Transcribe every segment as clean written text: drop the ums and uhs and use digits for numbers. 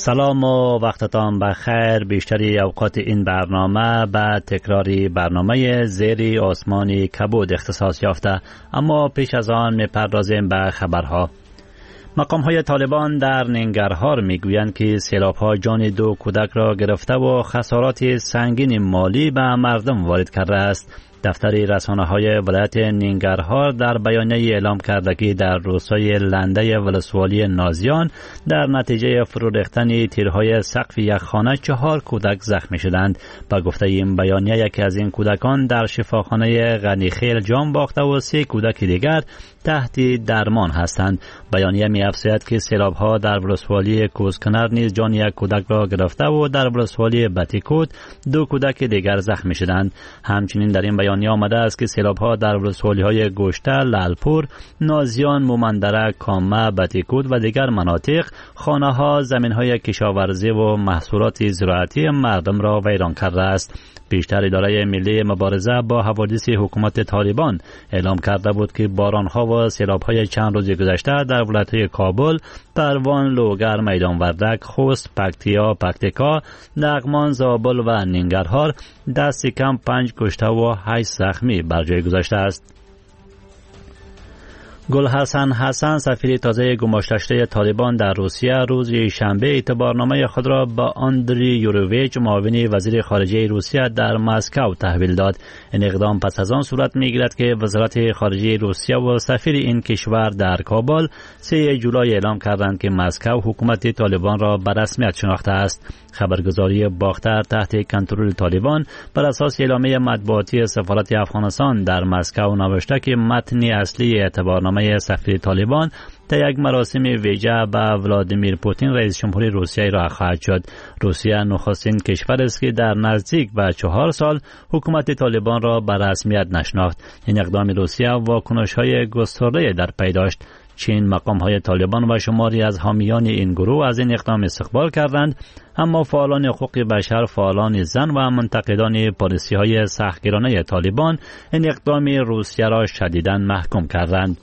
سلام و وقتتان بخیر. بیشتری اوقات این برنامه به تکراری برنامه زیر آسمانی کبود اختصاص یافته، اما پیش از آن می‌پردازیم به خبرها. مقام‌های طالبان در ننگرهار می‌گویند که سیلاب‌ها جان 2 کودک را گرفته و خسارات سنگین مالی به مردم وارد کرده است. دفتر رسانه‌های ولایت ننگرهار در بیانیه اعلام کرده که در روستای لنده ولسوالی نازیان در نتیجه فرو ریختن تیرهای سقف یک خانه 4 کودک زخمی شدند. با گفته این بیانیه یکی از این کودکان در شفاخانه غنیخیل جان باخته و 3 کودک دیگر تحت درمان هستند. بیانیه می‌افزاید که سیلاب‌ها در ولسوالی کوزکنر نیز جان یک کودک را گرفته و در ولسوالی بتیکوت 2 کودک دیگر زخمی شدند. همچنین در این بیانیه آمده است که سیلاب‌ها در ولسوالی‌های گوشته، لالپور، نازیان، مومندره، کامه، بتیکوت و دیگر مناطق خانه‌ها، زمین‌های کشاورزی و محصولات زراعتی مردم را ویران کرده است. پیشتر اداره ملی مبارزه با حوادث حکومت طالبان اعلام کرده بود که باران‌ها و سیلاب‌های چند روز گذشته در ولایت‌های کابل، پروان، لوگر، میدان وردک، خوست، پکتیا، پکتیکا، لغمان، زابل و ننگرهار دست کم 5 کشته و 8 زخمی بر جای گذاشته است. گلحسن حسن، سفیر تازه گماشته شده طالبان در روسیه، روز شنبه اعتبارنامه خود را به آندری یوروویچ، معاون وزیر خارجه روسیه، در مسکو تحویل داد. این اقدام پس از آن صورت می‌گیرد که وزارت خارجه روسیه و سفیر این کشور در کابل 3 جولای اعلام کردند که مسکو حکومت طالبان را به رسمیت شناخته است. خبرگزاری باختر تحت کنترل طالبان بر اساس اعلامیه مطبوعاتی سفارت افغانستان در مسکو نوشته که متن اصلی اعتبارنامه سفیر طالبان تا یک مراسم ویژه به ولادیمیر پوتین رئیس جمهور روسیه ارائه خواهد شد. روسیه نخستین کشور است که در نزدیک به 4 سال حکومت طالبان را به رسمیت نشناخت. این اقدام روسیه واکنش‌های گسترده در پی داشت. چین، مقام‌های طالبان و شماری از حامیان این گروه از این اقدام استقبال کردند، اما فعالان حقوق بشر، فعالان زن و منتقدان پالیسی‌های سختگیرانه طالبان این اقدام روسیه را شدیداً محکوم کردند.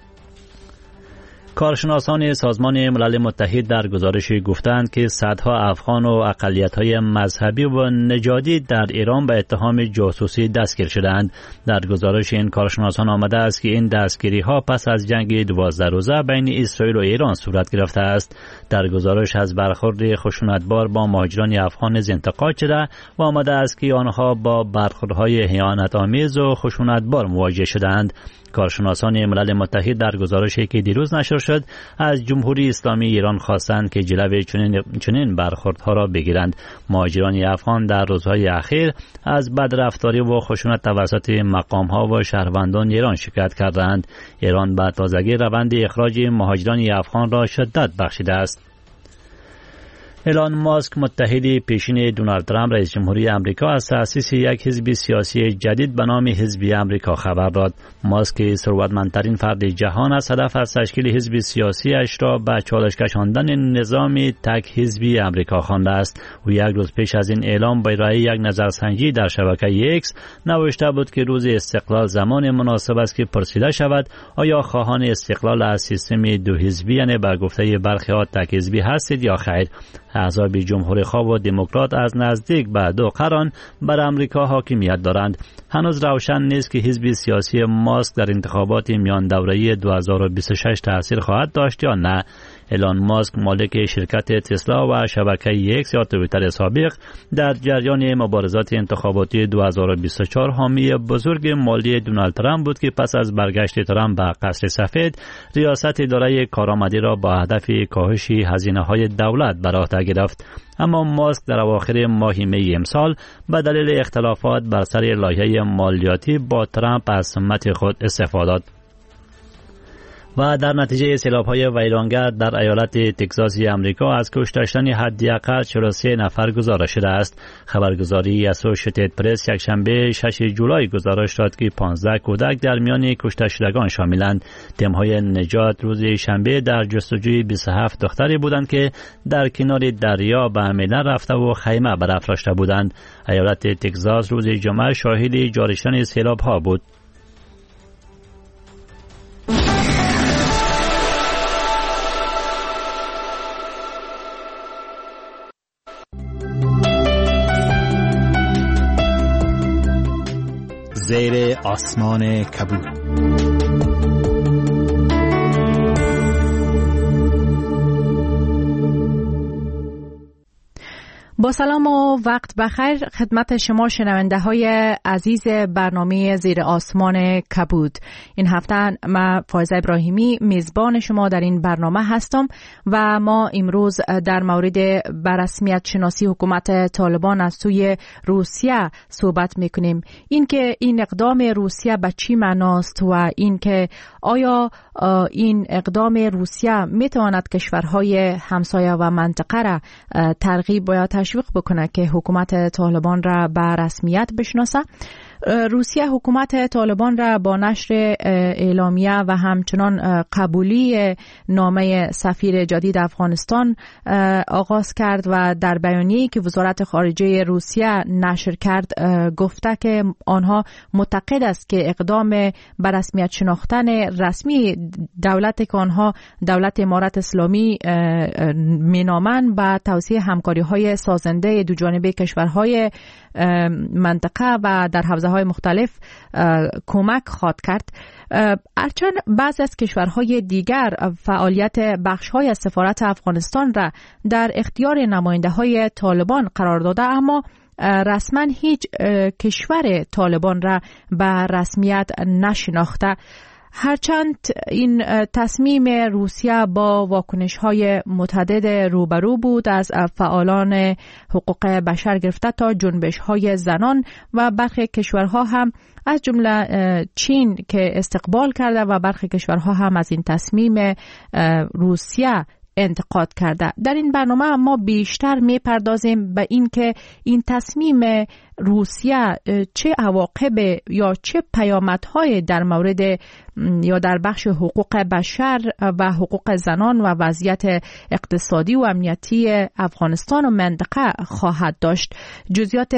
کارشناسان سازمان ملل متحد در گزارشی گفتند که صدها افغان و اقلیت‌های مذهبی و نژادی در ایران به اتهام جاسوسی دستگیر شدند. در گزارش این کارشناسان آمده است که این دستگیری‌ها پس از جنگ 12 روزه بین اسرائیل و ایران صورت گرفته است. در گزارش از برخورد خشونتبار با مهاجران افغان انتقاد شده و آمده است که آنها با برخوردهای اهانت‌آمیز و خشونتبار مواجه شدند. کارشناسان ملل متحد در گزارشی که دیروز نشر شد از جمهوری اسلامی ایران خواستند که جلوی چنین برخوردها را بگیرند. مهاجران افغان در روزهای اخیر از بدرفتاری و خشونت توسط مقام‌ها و شهروندان ایران شکایت کردند. ایران به تازگی روند اخراج مهاجران افغان را شدت بخشیده است. ایلان ماسک، متحد پیشین دونالد ترامپ رئیس جمهوری آمریکا، از تأسیس یک حزب سیاسی جدید به نام حزب آمریکا خبر داد. ماسک، ثروتمندترین فرد جهان است، هدف از تشکیل حزب سیاسی اش را به چالش کشاندن نظام تک حزبی آمریکا خوانده است. او یک روز پیش از این اعلام به ارائه یک نظرسنجی در شبکه ایکس نوشته بود که روز استقلال زمان مناسب است که پرسیده شود آیا خواهان استقلال از سیستم 2 حزبی، یعنی به گفته برخی‌ها تک حزبی هستید یا خیر. احزاب جمهوری‌خواه و دموکرات از نزدیک به 2 قرن بر امریکا حاکمیت دارند. هنوز روشن نیست که حزب سیاسی ماسک در انتخابات میان دوره‌ای 2026 تأثیر خواهد داشت یا نه. ایلان ماسک، مالک شرکت تسلا و شبکه ایکس یا توییتر سابق، در جریان مبارزات انتخاباتی 2024 حامی بزرگ مالی دونالد ترامپ بود که پس از برگشت ترامپ به قصر سفید ریاست اداره کارآمدی را با هدف کاهش هزینه‌های دولت بر عهده گرفت. اما ماسک در اواخر ماه می امسال به دلیل اختلافات بر سر لایحه مالیاتی با ترامپ از سمت خود استعفا داد. و در نتیجه سیلاب‌های ویرانگر در ایالت تگزاس آمریکا از کشته شدن حداقل 43 نفر گزارش شده است. خبرگزاری اسوسییتد پرس یکشنبه 6 جولای گزارش داد که 15 کودک در میان کشته شدگان شاملند. تیم‌های نجات روز شنبه در جستجوی 27 دختری بودند که در کنار دریا به میدان رفته و خیمه برافراشته بودند. ایالت تگزاس روز جمعه شاهد جاری شدن سیلاب‌ها بود. زیر آسمان کبود. با سلام و وقت بخیر خدمت شما شنونده های عزیز برنامه زیر آسمان کبود. این هفته من فایزه ابراهیمی میزبان شما در این برنامه هستم و ما امروز در مورد بررسمیت شناسی حکومت طالبان از سوی روسیه صحبت میکنیم. اینکه این اقدام روسیه به چی معناست و اینکه آیا این اقدام روسیه میتواند کشورهای همسایه و منطقه را ترغیب و تشویق بکنه که حکومت طالبان را به رسمیت بشناسه. روسیه حکومت طالبان را با نشر اعلامیه و همچنان قبولی نامه سفیر جدید افغانستان آغاز کرد و در بیانیه‌ای که وزارت خارجه روسیه نشر کرد گفته که آنها معتقد است که اقدام به رسمیت شناختن رسمی دولتی که آنها دولت امارت اسلامی مینامند به توسعه همکاری‌های سازنده دوجانبه کشورهای منطقه و در حوزه‌های مختلف کمک خواهد کرد. هرچند بعضی از کشورهای دیگر فعالیت بخش‌های از سفارت افغانستان را در اختیار نماینده‌های طالبان قرار داده، اما رسما هیچ کشور طالبان را به رسمیت نشناخته. هرچند این تصمیم روسیه با واکنش‌های متعدد روبرو بود، از فعالان حقوق بشر گرفته تا جنبش‌های زنان و برخی کشورها هم از جمله چین که استقبال کرده و برخی کشورها هم از این تصمیم روسیه انتقاد کرده. در این برنامه ما بیشتر میپردازیم به این که این تصمیم روسیه چه عواقب یا چه پیامدهای در مورد یا در بخش حقوق بشر و حقوق زنان و وضعیت اقتصادی و امنیتی افغانستان و منطقه خواهد داشت. جزئیات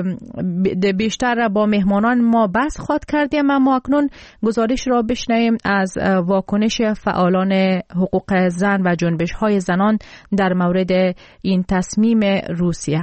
بیشتر با مهمانان ما بحث خواهد کردیم، اما اکنون گزارش را بشنویم از واکنش فعالان حقوق زن و جنبش‌های زنان در مورد این تصمیم روسیه.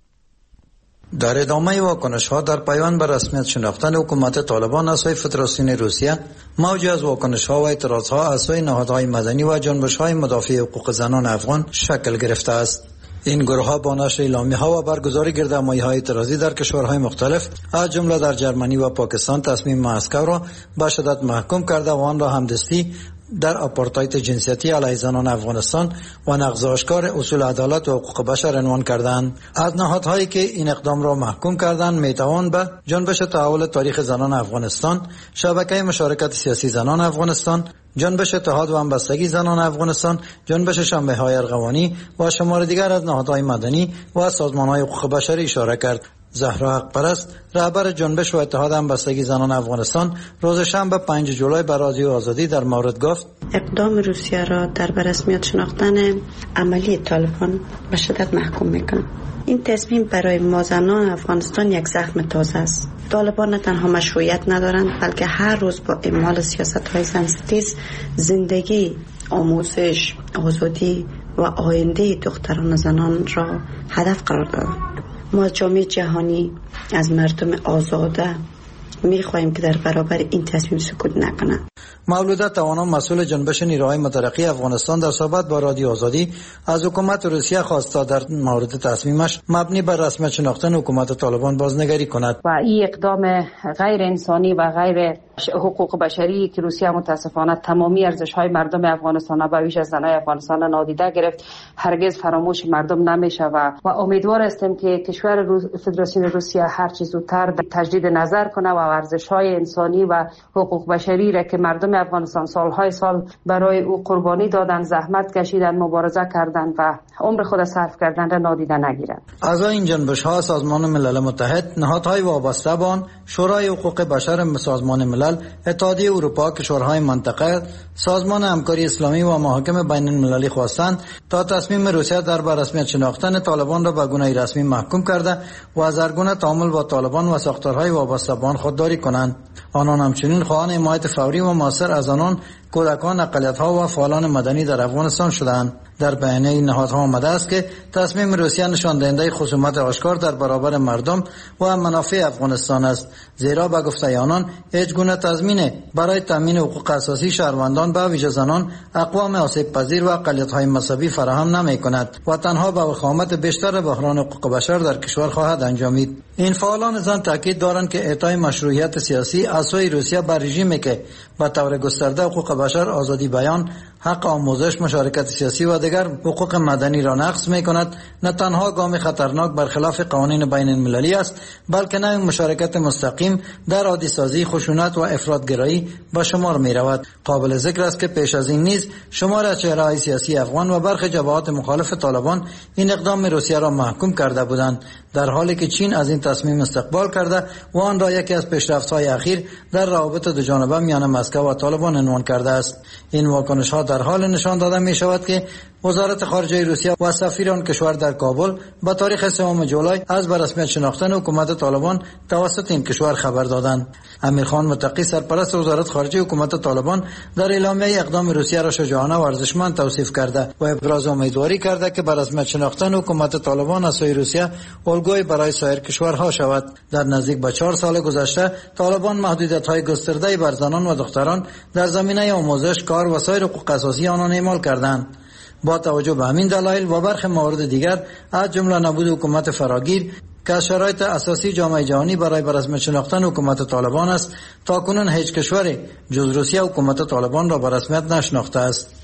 در ادامه واکنش‌ها در پیوند به رسمیت شناختن حکومت طالبان از سوی فدراسیون روسیه، موجی از واکنش‌ها و اعتراض‌ها از سوی نهادهای مدنی و جنبش‌های مدافع حقوق زنان افغان شکل گرفته است. این گروه‌ها با نشر اعلامیه‌ها و برگزاری گردهمایی‌های اعتراضی در کشورهای مختلف از جمله در جرمنی و پاکستان تصمیم مسکو را به شدت محکوم کرده و آن را همدستی در آپارتاید جنسیتی علیه زنان افغانستان و نقض آشکار اصول عدالت و حقوق بشر عنوان کردند. از نهادهایی که این اقدام را محکوم کردند میتوان به جنبش تحول تاریخ زنان افغانستان، شبکه مشارکت سیاسی زنان افغانستان، جنبش اتحاد و همبستگی زنان افغانستان، جنبش شنبه‌های ارغوانی و شمار دیگر از نهادهای مدنی و سازمان‌های حقوق بشر اشاره کرد. زهرا حقپرست، رهبر جنبش و اتحاد همبستگی زنان افغانستان، روز شنبه 5 جولای به رادیو آزادی در مورد گفت: اقدام روسیه را در رسمیت شناختن عملی طالبان به شدت محکوم می‌کنم. این تصمیم برای ما زنان افغانستان یک زخم تازه است. طالبان نه تنها مشروعیت ندارند، بلکه هر روز با اعمال سیاست‌های زن‌ستیز زندگی، آموزش، آزادی و آینده دختران و زنان را هدف قرار دادند. ما جامعه جهانی از مردم آزاده می‌خواهیم که در برابر این تصمیم سکوت نکنند. مولوده توانا، مسئول جنبش نیروهای مترقی افغانستان، در صحبت با رادیو آزادی از حکومت روسیه خواسته در مورد تصمیمش مبنی بر رسمیت شناختن حکومت طالبان بازنگری کند. و این اقدام غیر انسانی و غیر حقوق بشری که روسیه متاسفانه تمامی ارزش‌های مردم افغانستان و ویژه زنان افغانستان نادیده گرفت، هرگز فراموش مردم نمیشه و امیدوار هستیم که کشور فدراسیون روسیه هر چه زودتر تجدید نظر کنه و ارزش‌های انسانی و حقوق بشری را که مردم افغانستان سالهای سال برای او قربانی دادن، زحمت کشیدن، مبارزه کردن و عمر خود صرف کردن را نادیده نگیرند. اعضای این جنبش‌ها سازمان ملل متحد، نهادهای وابسته به آن، شورای حقوق بشر سازمان ملل، اتحادیه اروپا، کشورهای منطقه، سازمان همکاری اسلامی و محاکم بین المللی خواستند تا تصمیم روسیه در رسمیت شناختن طالبان را به گونه رسمی محکوم کرده و از هر گونه تعامل با طالبان و ساختارهای وابسته به آن خودداری کنند. آنان همچنین خواهان حمایت فوری و موثر از آنان کودکان، اقلیت‌ها و فعالان مدنی در افغانستان شدند. در بیانیه این نهادها آمده است که تصمیم روسیه نشان دهنده خصومت آشکار در برابر مردم و منافع افغانستان است، زیرا به گفته آنان هیچ گونه تضمین برای تامین حقوق اساسی شهروندان به ویژه زنان، اقوام آسیب پذیر و اقلیت‌های مذهبی فراهم نمی‌کند و تنها به وخامت بیشتر بحران حقوق بشر در کشور خواهد انجامید. این فعالان زن تاکید دارند که اعطای مشروعیت سیاسی از سوی روسیه بر رژیمی که به طور گسترده حقوق بشر، آزادی بیان، حق آموزش، مشارکت سیاسی و دیگر حقوق مدنی را نقض می‌کند، نه تنها گام خطرناک برخلاف قوانین بین المللی است، بلکه نوع مشارکت مستقیم در عادی‌سازی، خشونت و افراط‌گرایی به شمار می‌رود. قابل ذکر است که پیش از این نیز شمار از چهره‌های سیاسی افغان و برخی جبهات مخالف طالبان این اقدام روسیه را محکوم کرده بودند، در حالی که چین از این تصمیم استقبال کرده و آن را یکی از پیشرفت‌های اخیر در روابط دوجانبه میان مسکو و طالبان عنوان کرده است. این واکنش‌ها در حال نشان داده می‌شود که وزارت خارجه روسیه و سفیر آن کشور در کابل با تاریخ 3 جولای از به رسمیت شناختن حکومت طالبان توسط این کشور خبر دادند. امیرخان متقی، سرپرست وزارت خارجه حکومت طالبان، در اعلامیه اقدام روسیه را شجاعانه و ارزشمند توصیف کرده و ابراز امیدواری کرده که به رسمیت شناختن حکومت طالبان از سوی روسیه الگوی برای سایر کشورها شود. در نزدیک به 4 سال گذشته طالبان محدودیت‌های گسترده بر زنان و دختران در زمینه آموزش، کار و سایر حقوق اساسی آنان اعمال کردند. با توجه به همین دلایل و برخی موارد دیگر از جمله نبود حکومت فراگیر که از شرایط اساسی جامعه جهانی برای به رسمیت شناختن حکومت طالبان است، تاکنون هیچ کشوری جز روسیه حکومت طالبان را به رسمیت نشناخته است.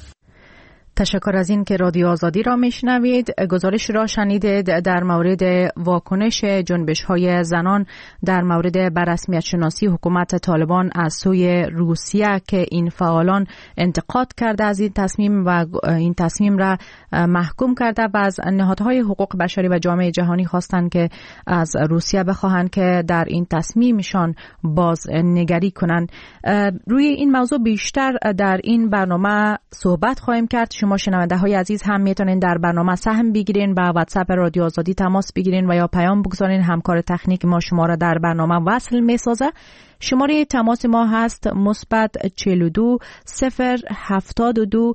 تشکر از این که رادیو آزادی را میشنوید. گزارش را شنیدید در مورد واکنش جنبش‌های زنان در مورد بررسمیت شناسی حکومت طالبان از سوی روسیه که این فعالان انتقاد کرده از این تصمیم و این تصمیم را محکوم کرده و از نهادهای حقوق بشری و جامعه جهانی خواستند که از روسیه بخواهند که در این تصمیمشان بازنگری کنند. روی این موضوع بیشتر در این برنامه صحبت خواهیم کرد. شما شنونده های عزیز هم میتونین در برنامه سهم بگیرین، با واتساپ رادیو آزادی تماس بگیرین و یا پیام بگذارین. همکار تکنیک ما شما را در برنامه وصل میسازه. شماره تماس ما هست مثبت 42 072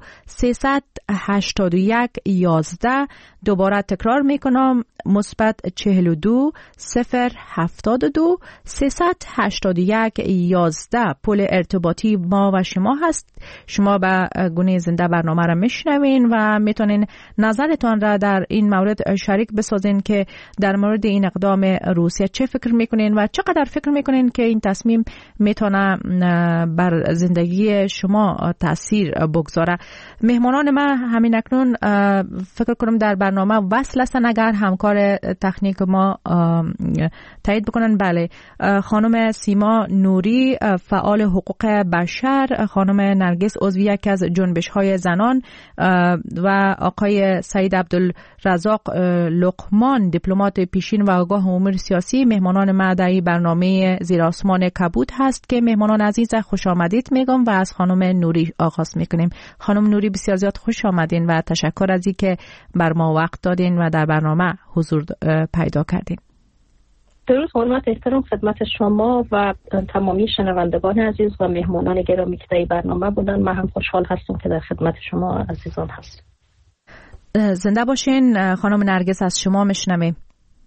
381 11. دوباره تکرار میکنم، مثبت 42 072 381 11. پل ارتباطی ما و شما هست. شما به گونه زنده برنامه را میشنوین و میتونین نظرتان را در این مورد شریک بسازین که در مورد این اقدام روسیه چه فکر میکنین و چقدر فکر میکنین که این تصمیم میتونه بر زندگی شما تاثیر بگذاره. مهمانان ما همین اکنون فکر کنم در برنامه وصل هستن، اگر همکار تکنیک ما تایید بکنن. بله، خانم سیما نوری، فعال حقوق بشر، خانم نرگس عضوی یکی از جنبش‌های زنان و آقای سعید عبدالرزاق لقمان، دیپلمات پیشین و آگاه امور سیاسی، مهمانان ما در برنامه زیر آسمان کبود هست که مهمانان عزیز خوش آمدید میگم و از خانم نوری آغاز میکنیم. خانم نوری بسیار زیاد خوش آمدین و تشکر از این که بر ما وقت دادین و در برنامه حضور پیدا کردین. درود، حرمت، احترام خدمت شما و تمامی شنوندگان عزیز و مهمانان گرامی که در برنامه بودن. من هم خوشحال هستم که در خدمت شما عزیزان هستم. زنده باشین. خانم نرگس از شما میشنویم.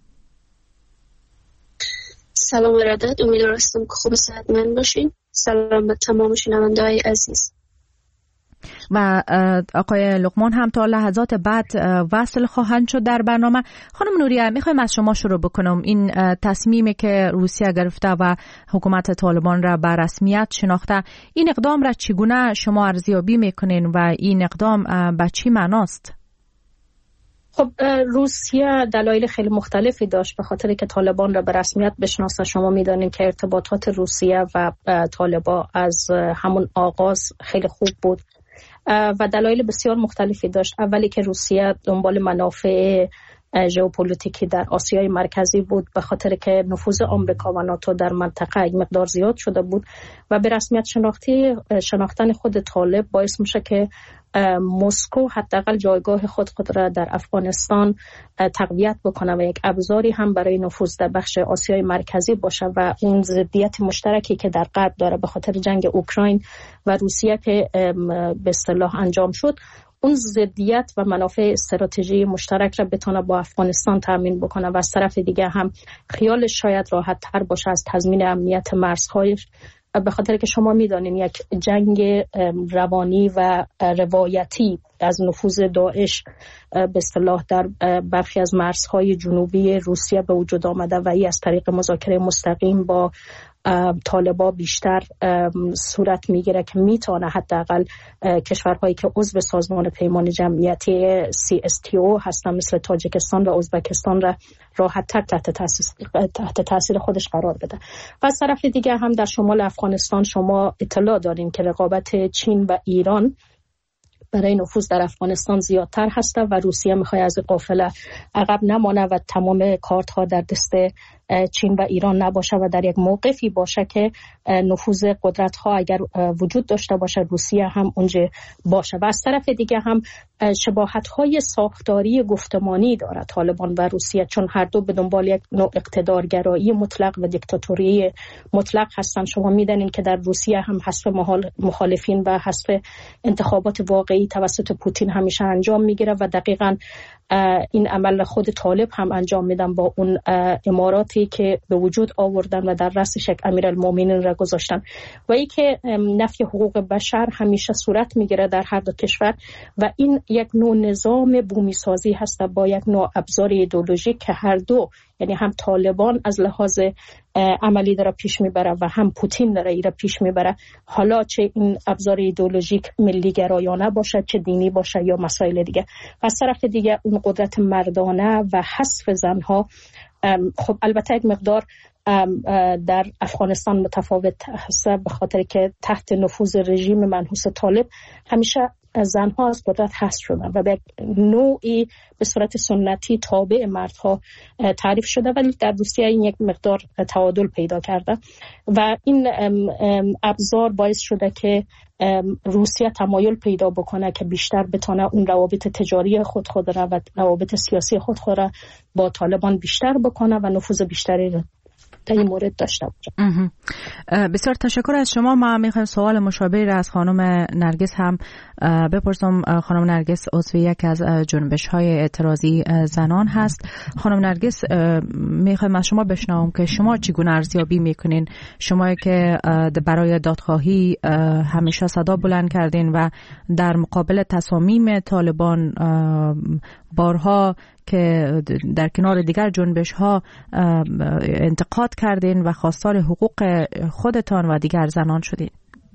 سلام و ارادت، امیدوارم که خوب صحتمند باشین. سلام به تمام شنونده‌های عزیز. و آقای لقمان هم تا لحظات بعد وصل خواهند شد در برنامه. خانم نوریه، میخوایم از شما شروع بکنم. این تصمیمی که روسیه گرفته و حکومت طالبان را به رسمیت شناخته، این اقدام را چگونه شما ارزیابی میکنین و این اقدام به چی معناست؟ خب، روسیه دلایل خیلی مختلفی داشت به خاطر که طالبان را به رسمیت بشناسه. شما میدانید که ارتباطات روسیه و طالبان از همون آغاز خیلی خوب بود و دلایل بسیار مختلفی داشت. اولی که روسیه دنبال منافع ژئوپلیتیکی در آسیای مرکزی بود به خاطر که نفوذ آمریکا و ناتو در منطقه یک مقدار زیاد شده بود و به رسمیت شناختن خود طالب باعث میشه که مسکو حداقل جایگاه خود را در افغانستان تقویت بکنه و یک ابزاری هم برای نفوذ در بخش آسیای مرکزی باشه و اون ضدیت مشترکی که در غرب داره به خاطر جنگ اوکراین و روسیه که به اصطلاح انجام شد، اون ضدیت و منافع استراتژی مشترک را بتونه با افغانستان تامین بکنه و از طرف دیگه هم خیالش شاید راحت تر باشه از تضمین امنیت مرزهایش، به خاطر که شما میدانین یک جنگ روانی و روایتی از نفوذ داعش به اصطلاح در برخی از مرزهای جنوبی روسیه به وجود آمده و این از طریق مذاکره مستقیم با طالبان بیشتر صورت میگیره که میتونه حداقل کشورهایی که عضو سازمان پیمان جمعیتی CSTO هستن مثل تاجیکستان و ازبکستان را راحت تر تحت تاثیر خودش قرار بده. و از طرف دیگه هم در شمال افغانستان شما اطلاع دارین که رقابت چین و ایران برای نفوذ در افغانستان زیادتر هسته و روسیه میخواد از قافله عقب نمانه و تمام کارت ها در دست چین و ایران نباشه و در یک موقفی باشه که نفوذ قدرت ها اگر وجود داشته باشه روسیه هم اونجا باشه. و از طرف دیگه هم شباهت های ساختاری گفتمانی داره طالبان و روسیه، چون هر دو به دنبال یک نوع اقتدارگرایی مطلق و دیکتاتوری مطلق هستن. شما میدونین که در روسیه هم حذف مخالفین و حذف انتخابات واقعی توسط پوتین همیشه انجام میگیره و دقیقاً این عمل خود طالب هم انجام میدن با اون اماراتی که به وجود آوردن و در رأسش یک امیرالمومنین را گذاشتن و ای که نفی حقوق بشر همیشه صورت میگیره در هر دو کشور و این یک نوع نظام بومی سازی هست با یک نوع ابزار ایدئولوژیک که هر دو، یعنی هم طالبان از لحاظ عملی داره پیش میبره و هم پوتین داره ایره پیش میبره، حالا چه این ابزار ایدئولوژیک ملی گرایانه باشه چه دینی باشه یا مسائل دیگه. و از طرف دیگه اون قدرت مردانه و حذف زنها، خب البته یک مقدار در افغانستان متفاوت هست به خاطر که تحت نفوذ رژیم منحوس طالب همیشه زنها از قدرت حذف شدن و به نوعی به صورت سنتی تابع مردها تعریف شده، ولی در روسیه این یک مقدار تعادل پیدا کرده و این ابزار باعث شده که روسیه تمایل پیدا بکنه که بیشتر بتونه اون روابط تجاری خود را و روابط سیاسی خود را با طالبان بیشتر بکنه و نفوذ بیشتری در این مورد داشته باشه. بسیار تشکر از شما. ما میخوایم سوال مشابه را از خانم نرگس هم بپرسم. خانم نرگس عضو یک از جنبش های اعتراضی زنان هست. خانم نرگس، میخوایم از شما بشنوم که شما چگونه ارزیابی میکنین، شما که برای دادخواهی همیشه صدا بلند کردین و در مقابل تصامیم طالبان بارها که در کنار دیگر جنبش ها انتقاد کردین و خواستار حقوق خودتان و دیگر زنان شدین.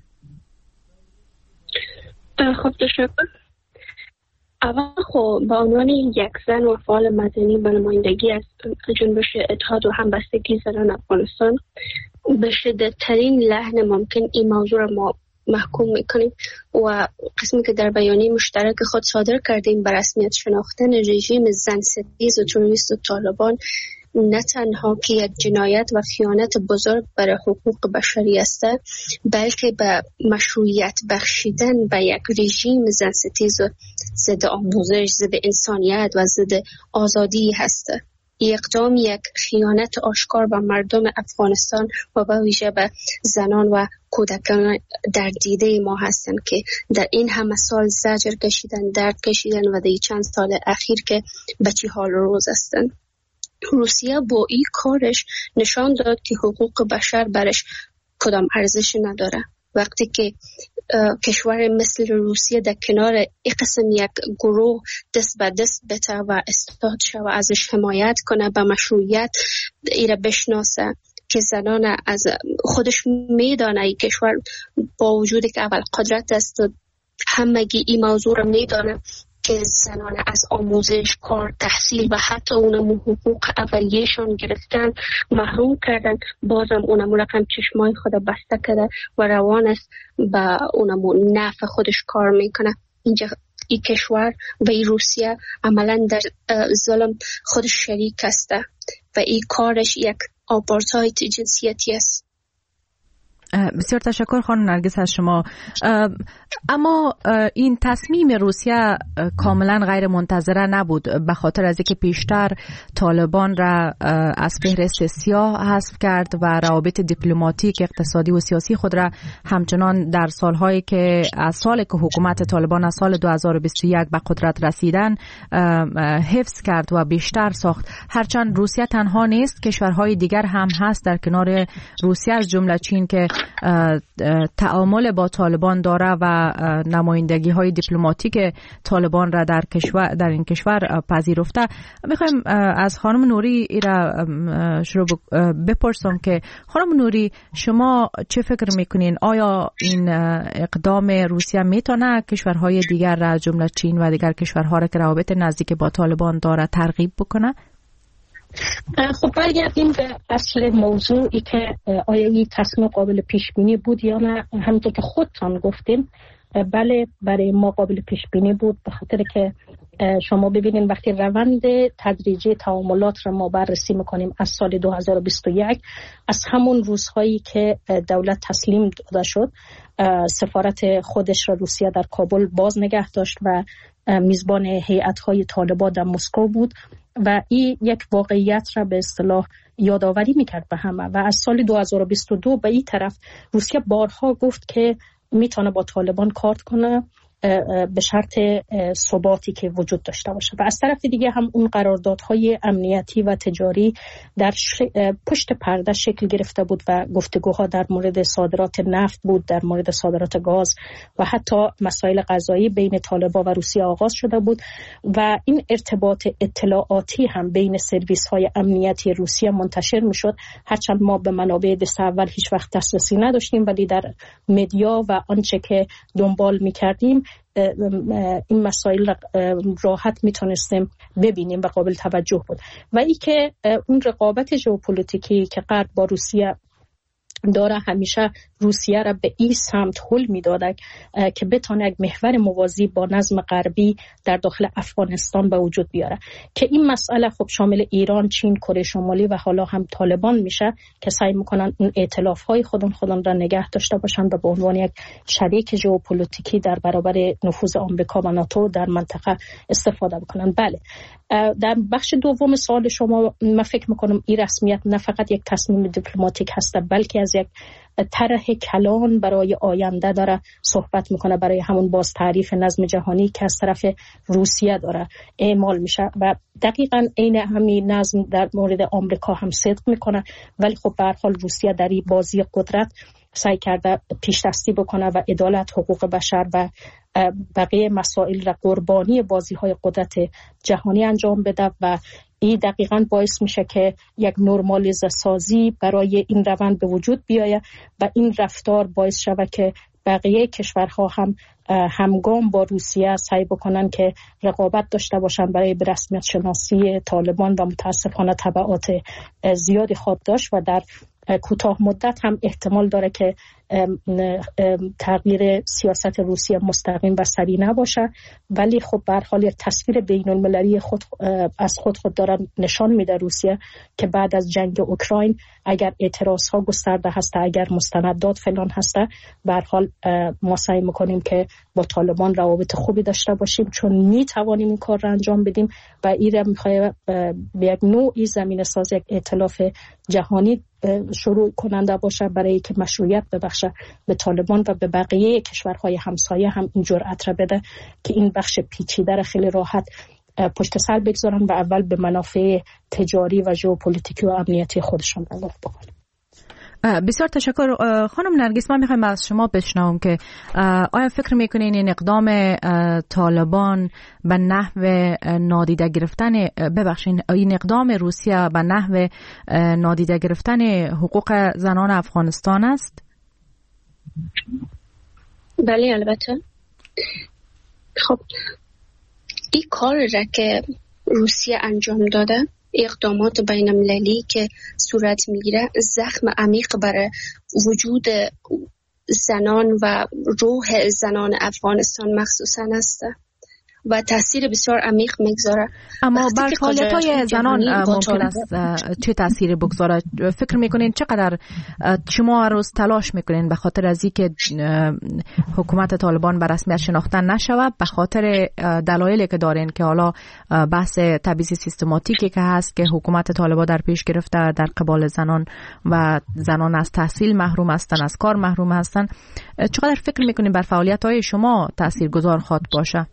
خب تشکر. اول خب به عنوان یک زن و فعال مدنی به نمایندگی از جنبش اتحاد و همبستگی زنان افغانستان به شدیدترین لحن ممکن این موضوع را ما محکوم میکنیم و قسمی که در بیانیه مشترک خود صادر کردیم بر رسمیت شناختن رژیم زن ستیز و تروریست و طالبان نه تنها که یک جنایت و خیانت بزرگ برای حقوق بشری است، بلکه به مشروعیت بخشیدن به یک رژیم زن ستیز و ضد آموزش، ضد انسانیت و ضد آزادی هست. اقدام یک خیانت آشکار به مردم افغانستان و به ویژه به زنان و کودکان در دیده ما هستند که در این همه سال زجر کشیدن، درد کشیدن و در چند سال اخیر که بچی حال روز هستند. روسیه با این کارش نشان داد که حقوق بشر برش کدام ارزش نداره. وقتی که کشور مثل روسیه در کنار این قسم یک گروه دست به دست بته و استاد شود ازش حمایت کنه، به مشروعیت ایره بشناسه که زنان از خودش میدانه این کشور با وجودی که اول قدرت است و همگی این موضوع را میدانه که زنان از آموزش، کار، تحصیل و حتی اونمون حقوق اولیه‌شون گرفتن محروم کردن، بازم اونمون رقم چشمای خود بسته کرده و روان است به اونمون نفع خودش کار میکنه. اینجا این کشور و این روسیه عملا در ظلم خودش شریک است و این کارش یک آپارتاید جنسیتی است. بسیار تشکر خانم نرگس از شما. اما این تصمیم روسیه کاملا غیر منتظره نبود، به خاطر از اینکه پیشتر طالبان را از فهرست سیاه حذف کرد و روابط دیپلماتیک، اقتصادی و سیاسی خود را همچنان در سالهایی که از سال که حکومت طالبان از سال 2021 به قدرت رسیدن حفظ کرد و بیشتر ساخت. هرچند روسیه تنها نیست، کشورهای دیگر هم هست در کنار روسیه، از جمله چین که تعامل با طالبان داره و نمایندگی های دیپلماتیک طالبان را در این کشور پذیرفته. میخوایم از خانم نوری را شروع بپرسم که خانم نوری، شما چه فکر میکنین؟ آیا این اقدام روسیه میتونه کشورهای دیگر را جمله چین و دیگر کشورها را که روابط نزدیک با طالبان داره ترغیب بکنه؟ خب برگردیم به اصل موضوعی که آیا این تصمیم قابل پیش بینی بود یا نه. همونطور که خودتان گفتین بله، برای ما قابل پیش بینی بود، به خاطر که شما ببینید وقتی روند تدریجی تعاملات را ما بررسی میکنیم از سال 2021، از همون روزهایی که دولت تسلیم داده شد، سفارت خودش را روسیه در کابل باز نگه داشت و میزبان هیئت‌های طالبان در مسکو بود و این یک واقعیت را به اصطلاح یادآوری میکرد به همه. و از سال 2022 به این طرف روسیه بارها گفت که میتونه با طالبان کار کنه به شرط ثباتی که وجود داشته باشه. و از طرف دیگه هم اون قراردادهای امنیتی و تجاری در پشت پرده شکل گرفته بود و گفتگوها در مورد صادرات نفت بود، در مورد صادرات گاز و حتی مسائل غذایی بین طالبان و روسیه آغاز شده بود و این ارتباط اطلاعاتی هم بین سرویس‌های امنیتی روسیه منتشر میشد. هرچند ما به منابع دست اول هیچ وقت دسترسی نداشتیم، ولی در مدیا و آنچه که دنبال میکردیم این مسائل راحت میتونستیم ببینیم و قابل توجه بود. و ای که اون رقابت ژئوپلیتیکی که غرب با روسیه داره همیشه روسیه را به این سمت هل میداده که بتونه یک محور موازی با نظم غربی در داخل افغانستان به وجود بیاره، که این مسئله خب شامل ایران، چین، کره شمالی و حالا هم طالبان میشه که سعی میکنن اون ائتلاف‌های خودم را نگه داشته باشن و به عنوان یک شریک ژئوپلیتیکی در برابر نفوذ آمریکا و ناتو در منطقه استفاده بکنن. بله، در بخش دوم سوال شما من فکر میکنم این رسمیت نه فقط یک تصمیم دیپلماتیک هست، بلکه از یک طرح کلان برای آینده داره صحبت میکنه، برای همون باز تعریف نظم جهانی که از طرف روسیه داره اعمال میشه و دقیقاً عین همین نظم در مورد آمریکا هم صدق میکنه. ولی خب به هر حال روسیه در این بازی قدرت سعی کرده پیش دستی بکنه و عدالت، حقوق بشر و بقیه مسائل را قربانی بازی‌های قدرت جهانی انجام بده و این دقیقاً باعث میشه که یک نرمالیزه سازی برای این روند به وجود بیاید و این رفتار باعث شود که بقیه کشورها هم همگام با روسیه سعی بکنن که رقابت داشته باشن برای به رسمیت شناسی طالبان و متاسفانه تبعات زیادی خواهد داشت و در کوتاه مدت هم احتمال داره که تغییر سیاست روسیه مستقیم و سریع نباشه. ولی خب به هر حال یک تصویر بین المللی خود داره نشان میده روسیه که بعد از جنگ اوکراین اگر اعتراض ها گسترده هسته، اگر مستندات فلان هسته، به هر حال ما سعی میکنیم که با طالبان روابط خوبی داشته باشیم چون میتوانیم این کار را انجام بدیم و این میخواد به یک نوعی زمینه ساز یک ائتلاف جهانی شروع کننده باشه برای که مشروعیت ببخشه به طالبان و به بقیه کشورهای همسایه هم این جرأت را بده که این بخش پیچیده را خیلی راحت پشت سر بگذارن و اول به منافع تجاری و ژئوپلیتیکی و امنیتی خودشون نگاه بکنن. بسیار تشکر. خانم نرگس، من میخوایم از شما بشنوم که آیا فکر میکنین این اقدام طالبان به نحو نادیده گرفتن این اقدام روسیه به نحو نادیده گرفتن حقوق زنان افغانستان است؟ بله البته. خب این کار را که روسیه انجام داده، اقدامات بین المللی که صورت میگیره، زخم عمیق برای وجود زنان و روح زنان افغانستان مخصوصا است و تاثیر بسیار عمیق میگذاره. اما بر فعالیت‌های زنان ممکن است چه تاثیری بگذاره؟ فکر میکنین چقدر شما روز تلاش میکنین به خاطر از اینکه حکومت طالبان به رسمیت شناخته نشود، به خاطر دلایلی که دارین که حالا بحث تبعیض سیستماتیکی که هست که حکومت طالبان در پیش گرفته در قبال زنان و زنان از تحصیل محروم هستن، از کار محروم هستن، چقدر فکر میکنین بر فعالیت‌های شما تاثیرگذار خواهد باشه؟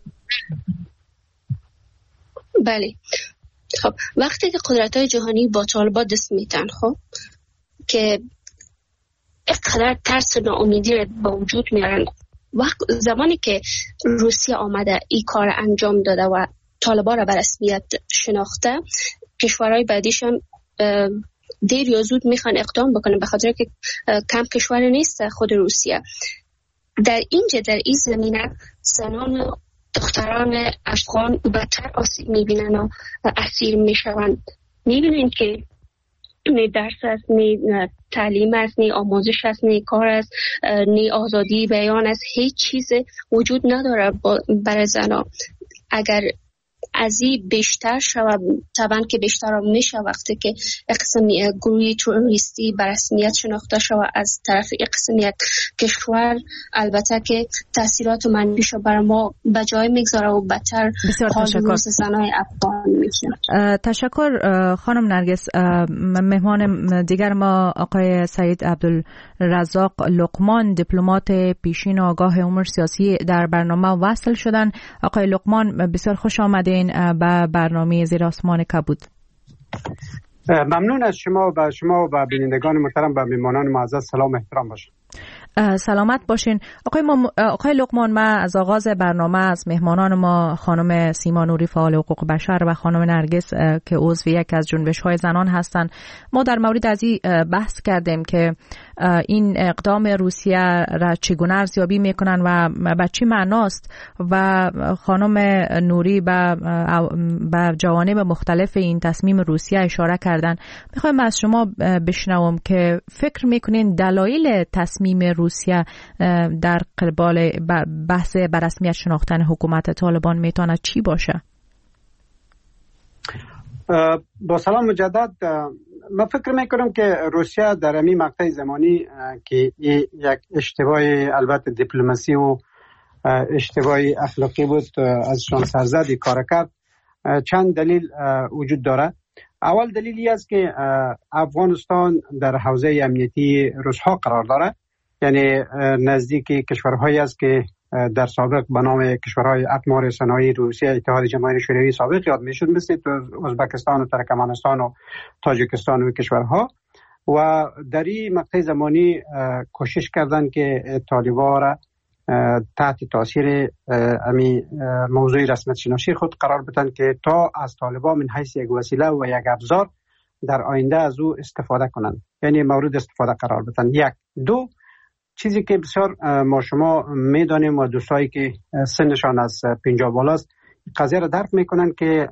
بله، خب وقتی که قدرت‌های جهانی با طالبان دست میتن، خب که اینقدر ترس و ناامیدی رو به وجود میارن، وقت زمانی که روسیه آمده این کار انجام داده و طالبان را به رسمیت شناخته، کشورهای بعدیش هم دیر یا زود میخوان اقدام بکنن، به خاطر که کم کشور نیست خود روسیه. در این زمینه زنان و دختران افغان بدتر آسیب میبینن و اسیر میشوند. میبینین که نه درس است، نه تعلیم است، نه آموزش است، نه کار است، نه آزادی بیان است، هیچ چیز وجود نداره برای زنان. اگر از این بیشتر شود، طبعا که بیشتر هم میشه وقتی که قسم گروهی تروریستی به رسمیت شناخته شود از طرف قسم یک کشور، البته که تاثیرات منفیش بر ما به جای میگذاره و بدتر حال روز زنای افغان میشه. تشکر خانم نرگس. مهمان دیگر ما آقای سعید عبدالرزاق لقمان، دیپلمات پیشین آگاه امور سیاسی در برنامه وصل شدن. آقای لقمان بسیار خوش آمدین به برنامه زیر آسمان کبود. ممنون از شما و به بینندگان محترم و مهمانان معزز سلام احترام باشید. سلامت باشین. آقای لقمان، ما از آغاز برنامه از مهمانان ما خانم سیما نوری فعال حقوق بشر و خانم نرگس که عضو یک از جنبش‌های زنان هستند، ما در مورد از این بحث کردیم که این اقدام روسیه را چگونه ارزیابی میکنن و به چه معناست، و خانم نوری به جوانب مختلف این تصمیم روسیه اشاره کردن. میخوایم از شما بشنوم که فکر میکنین دلایل تصمیم روسیه در قبال بحث به رسمیت شناختن حکومت طالبان میتونه چی باشه؟ با سلام مجدد. من فکر میکنم که روسیه در این مقطع زمانی که یک اشتباه البته دیپلماسی و اشتباه اخلاقی بود ازشان سرزد کار کرد، چند دلیل وجود داره. اول دلیلی است که افغانستان در حوزه امنیتی روس‌ها قرار داره، یعنی نزدیک کشورهایی است که در سابق به نام کشورهای اقمار صنایع روسیه اتحاد جماهیر شوروی سابق یاد میشد، مثل ازبکستان و ترکمنستان و تاجیکستان و کشورها. و در این مقطع زمانی کوشش کردند که طالبان را تحت تاثیر موضوع رسمیت شناسی خود قرار بدن که تا از طالبان من حیث یک وسیله و یک ابزار در آینده از او استفاده کنند، یعنی مورد استفاده قرار بدن. یک. دو، چیزی که بسیار ما شما میدانیم و دوستایی که سنشان از 50 بالاست قضیه را درک میکنن که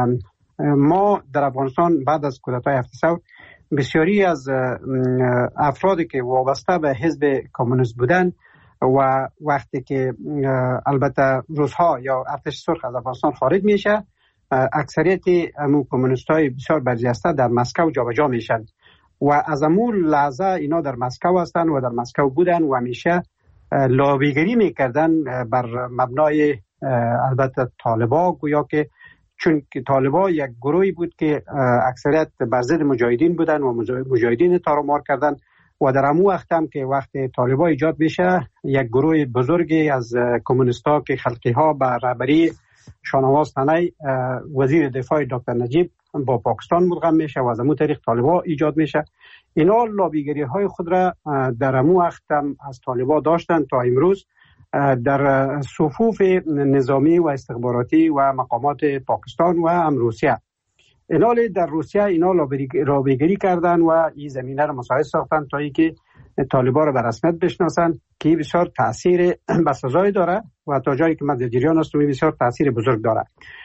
ما در افغانستان بعد از کودتای 7 سال بسیاری از افرادی که وابسته به حزب کمونیست بودن و وقتی که البته روس‌ها یا ارتش سرخ از افغانستان خارج میشه، اکثریت امو کمونیستای بسیار برجسته در مسکو جابجا میشن و از امون لحظه اینا در مسکو هستن و در مسکو بودن و همیشه لابیگری میکردن بر مبنای البته طالبا، گویا که چون که طالبا یک گروهی بود که اکثریت بر ضد مجاهدین بودن و مجاهدین تارمار کردن و در همون وقت هم که وقت طالبا ایجاد بشه یک گروه بزرگی از کمونیستا که خلقی ها به رهبری شاهنواز تنی وزیر دفاع دکتر نجیب با پاکستان مدغم میشه و از همون طریق طالبا ایجاد میشه. اینا لابیگری های خود را در همون وقت هم از طالبا داشتن تا امروز در صفوف نظامی و استخباراتی و مقامات پاکستان و هم روسیه. اینا در روسیه اینا لابیگری کردن و این زمینه را مساعد ساختن تا اینکه طالبا را به رسمیت بشناسن که بسیار تاثیر بسزایی داره و تا جایی که من در جریان هستم بسیار تاثیر بزرگ داره.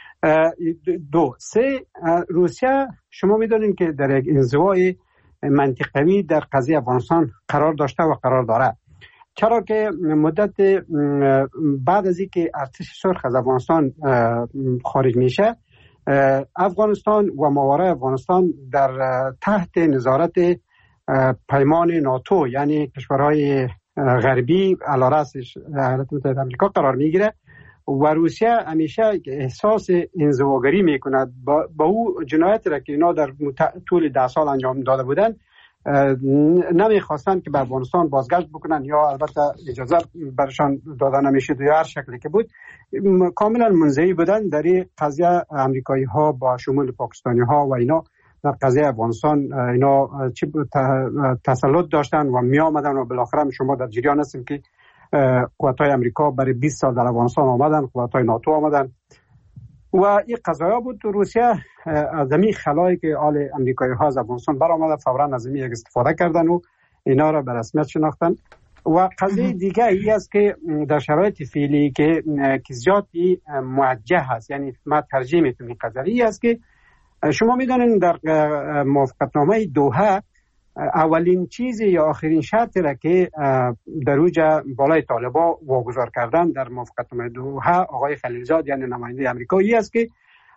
دو. سه، روسیه شما میدونید که در یک انزوای منطقوی در قضیه افغانستان قرار داشته و قرار داره. چرا که مدت بعد از اینکه ارتش سرخ از افغانستان خارج میشه، افغانستان و ماورای افغانستان در تحت نظارت پیمان ناتو یعنی کشورهای غربی علی رأسش ایالات متحده آمریکا قرار میگیره و روسیه همیشه احساس انزواگری میکند با او جنایتی را که اینا در طول 10 سال انجام داده بودن نمیخواستن که به افغانستان بازگشت بکنن، یا البته اجازه برشان داده نمیشد یا هر شکلی که بود. کاملا منزوی بودن در این قضیه. امریکایی ها با شمول پاکستانی ها و اینا در قضیه افغانستان اینا تسلط داشتن و می آمدن و بالاخره شما در جریان هستیم که قوات‌های امریکا برای 20 سال در افغانستان آمدن، قوات‌های ناتو آمدن و این قضایا بود. روسیه از همین خلایی که آل امریکایی ها از افغانستان برآمده فوراً از همین استفاده کردن و اینا را به رسمیت شناختن. و قضیه دیگه ای است که در شرایط فعلی که زیادی موجه هست، یعنی ما ترجیح میتونم این قضیه ای است که شما میدونین در موافقتنامه دوحه اولین چیز یا آخرین شرطی را که در اوج بالای طالبا واگذار کردن در موافقتنامه دوحه آقای خلیلزاد یعنی نماینده امریکایی است که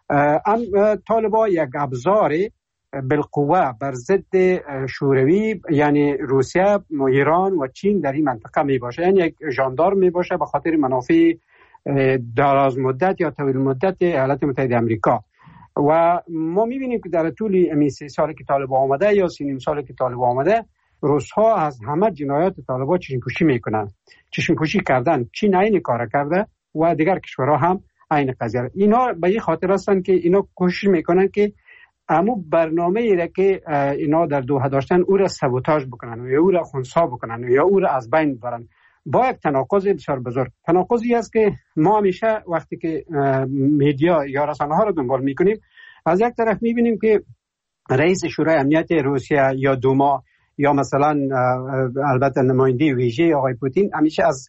طالبا یک ابزار بالقوه بر ضد شوروی یعنی روسیه، ایران و چین در این منطقه می باشه، یعنی یک ژاندارم می باشه به خاطر منافع دراز مدت یا طویل مدت ایالات متحده آمریکا. و ما می‌بینیم که در طول این 3 سالی که طالبان آمده یا 3.5 سالی که طالبان آمده، روس‌ها از همه جنایات طالبان چشم‌پوشی میکنن، چشم‌پوشی کردن. چین این کار کرده و دیگر کشورها هم این قضیه. اینا به این خاطر هستن که اینا کوشش میکنن که اما برنامه‌ای را که اینا در دوحه داشتن او را سابوتاژ بکنن یا او را خنثی بکنن یا او را از بین ببرن. با یک تناقض بسیار بزرگ. تناقضی است که ما همیشه وقتی که میدیا یا رسانه ها رو دنبال میکنیم، از یک طرف میبینیم که رئیس شورای امنیت روسیه یا دوما یا مثلا البته نماینده ویژه آقای پوتین همیشه از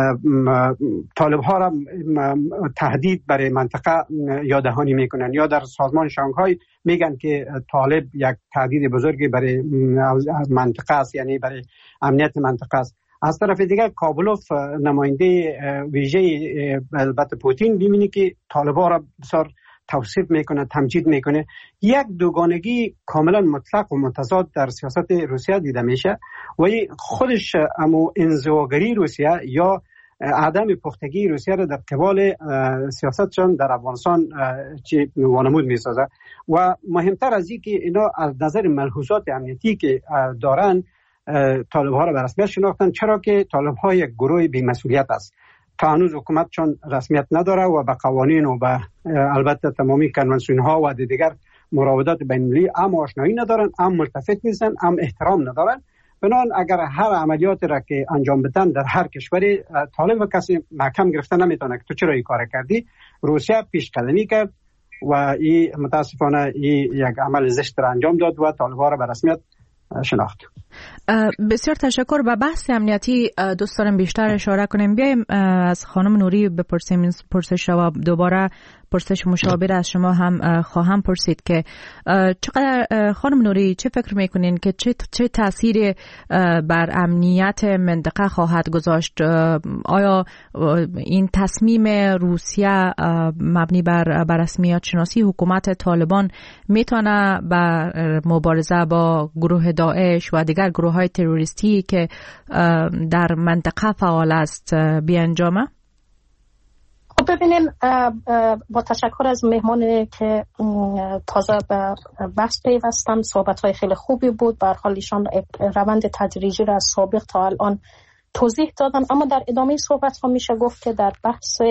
طالب ها را تهدید برای منطقه یاددهانی میکنن، یا در سازمان شانگهای میگن که طالب یک تهدید بزرگی برای منطقه است، یعنی برای امنیت منطقه است. از طرف دیگر کابلوف نماینده ویژه البته پوتین ببینی که طالبا را بسیار توصیف میکنه، تمجید میکنه. یک دوگانگی کاملا مطلق و متضاد در سیاست روسیه دیده میشه و خودش امو انزواگری روسیه یا عدم پختگی روسیه را در قبال سیاستشان در افغانستان چی وانمود میسازه. و مهمتر از این که اینا از نظر ملحوظات امنیتی که دارن طالب ها را به رسمیت شناختن، چرا که طالب ها یک گروه بی‌مسئولیت است. تا هنوز حکومت چون رسمیت نداره و به قوانین و به البته تمامی کنوانسیون ها و دیگر مراودات بین المللی هم آشنایی ندارن، هم ملتفت نیستن، هم احترام ندارن. بنابراین اگر هر عملیاتی را که انجام بدن در هر کشوری، طالب و کسی محکم گرفتن نمیتونه که تو چرا این کار کردی. روسیه پیش قدمی کرد و این متاسفانه این یک عمل زشت را انجام داد و طالب ها را به رسمیت شناخت. بسیار تشکر. به بحث امنیتی دوست دارم بیشتر اشاره کنیم. بیایم از خانم نوری بپرسیم این پرسش و دوباره پرسش مشابه از شما هم خواهم پرسید که چقدر خانم نوری چه فکر میکنین که چه تأثیری بر امنیت منطقه خواهد گذاشت؟ آیا این تصمیم روسیه مبنی بر رسمیت شناسی حکومت طالبان میتونه بر مبارزه با گروه داعش و دیگر گروه های تروریستی که در منطقه فعال است بیانجامه؟ خب ببینیم، با تشکر از مهمانی که تازه به بحث پیوستن، صحبت‌های خیلی خوبی بود. به هر حال ایشان روند تدریجی را از سابق تا الان توضیح دادن، اما در ادامه صحبت‌ها میشه گفت که در بحث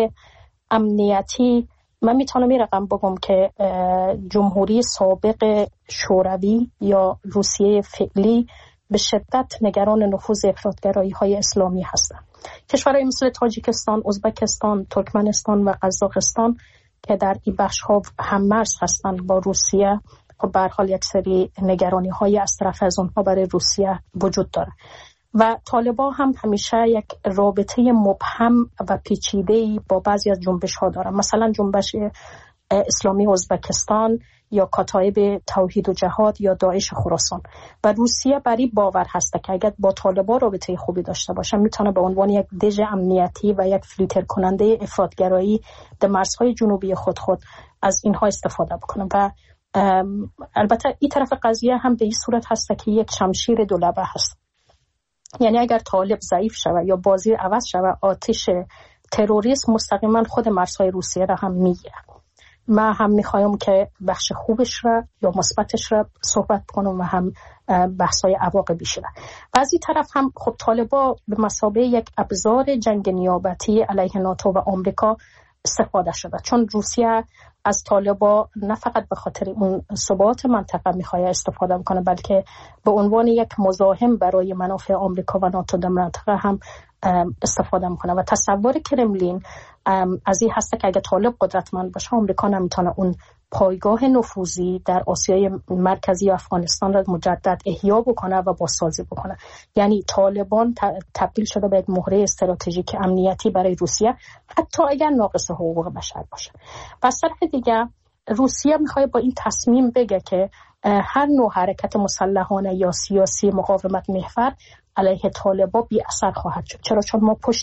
امنیتی من میتونم این رقم بگم که جمهوری سابق شوروی یا روسیه فعلی به شدت نگران نفوذ افراطگرایی های اسلامی هستند. کشورهای مثل تاجیکستان، ازبکستان، ترکمنستان و قزاقستان که در این بخش ها هم‌مرز هستند با روسیه، خب به هر حال یک سری نگرانی های از طرف از اونها برای روسیه وجود داره و طالبان هم همیشه یک رابطه مبهم و پیچیده‌ای با بعضی از جنبش ها دارن. مثلا جنبش اسلامی ازبکستان یا کتایب توحید و جهاد یا داعش خراسان. و روسیه برای باور هست که اگر با طالبان رابطه خوبی داشته باشه میتونه به عنوان یک دژ امنیتی و یک فیلتر کننده افراطگرایی در مرزهای جنوبی خود از اینها استفاده بکنه. و البته این طرف قضیه هم به این صورت هست که یک شمشیر دو لبه هست. یعنی اگر طالب ضعیف شود یا بازی عوض شود، آتش تروریسم مستقیما خود مرزهای روسیه را هم میگیره. من هم میخوایم که بخش خوبش را یا مثبتش را صحبت کنم و هم بحث‌های عواقبش را. و از این طرف هم خب طالبان به مثابه یک ابزار جنگ نیابتی علیه ناتو و آمریکا استفاده شده، چون روسیه از طالبان نه فقط به خاطر اون ثبات منطقه میخواد استفاده بکنه، بلکه به عنوان یک مزاحم برای منافع آمریکا و ناتو در منطقه هم استفاده میکنه. و تصور کرملین از این هست که اگه طالب قدرتمند باشه، آمریکا نمیتونه اون پایگاه نفوذی در آسیای مرکزی و افغانستان را مجدد احیا بکنه و بازسازی بکنه. یعنی طالبان تبدیل شده به یک مهره استراتژیک امنیتی برای روسیه، حتی اگر ناقص حقوق بشر باشه. و از طرف دیگه روسیه میخواد با این تصمیم بگه که هر نوع حرکت مسلحانه یا سیاسی مقاومت محور علیه طالبان بی اثر خواهد شد. چون ما پشت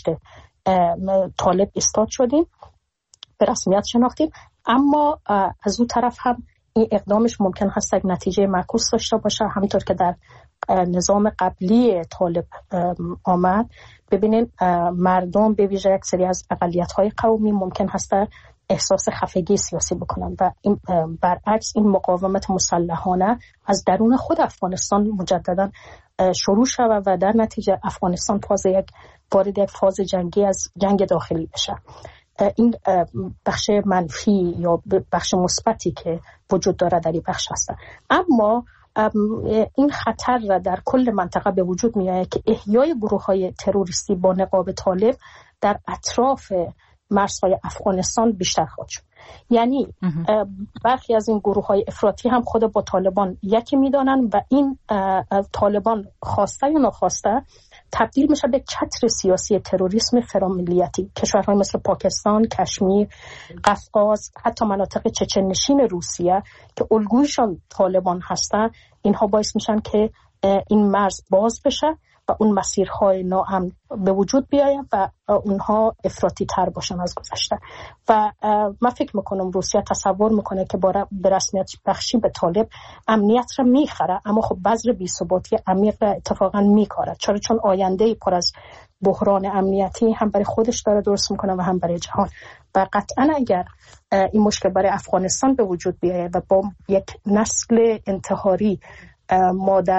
طالب ایستاد شدیم، به رسمیت شناختیم، اما از اون طرف هم این اقدامش ممکن هست یک نتیجه معکوس داشته باشه، همینطور که در نظام قبلی طالب آمد. ببینین مردم به ویژه یک سری از اقلیت‌های قومی ممکن هست احساس خفگی سیاسی بکنن و این برعکس این مقاومت مسلحانه از درون خود افغانستان مجددا شروع شود و در نتیجه افغانستان وارد یک فاز جنگی از جنگ داخلی بشه. این بخش منفی یا بخش مثبتی که وجود داره در این بخش هست. اما این خطر را در کل منطقه به وجود میاد که احیای گروه‌های تروریستی با نقاب طالب در اطراف مرزهای افغانستان بیشتر خواهد شد. یعنی برخی از این گروه‌های افراطی هم خود با طالبان یکی میدانن و این طالبان خواسته یا ناخواسته تبدیل میشه به چتر سیاسی تروریسم فراملیتی. کشورهای مثل پاکستان، کشمیر، قفقاز، حتی مناطق چچنشین روسیه که الگویشان طالبان هستن، اینها باعث میشن که این مرز باز بشه و اون مسیرهای ناامن به وجود بیاین و اونها افراطی تر باشن از گذشته. و من فکر میکنم روسیه تصور میکنه که به رسمیت بخشی به طالب امنیت را میخره، اما خب بذر بی‌ثباتی عمیق را اتفاقا میکاره، چون آینده پر از بحران امنیتی هم برای خودش داره درست میکنه و هم برای جهان. و قطعا اگر این مشکل برای افغانستان به وجود بیاید و با یک نسل انتحاری ما در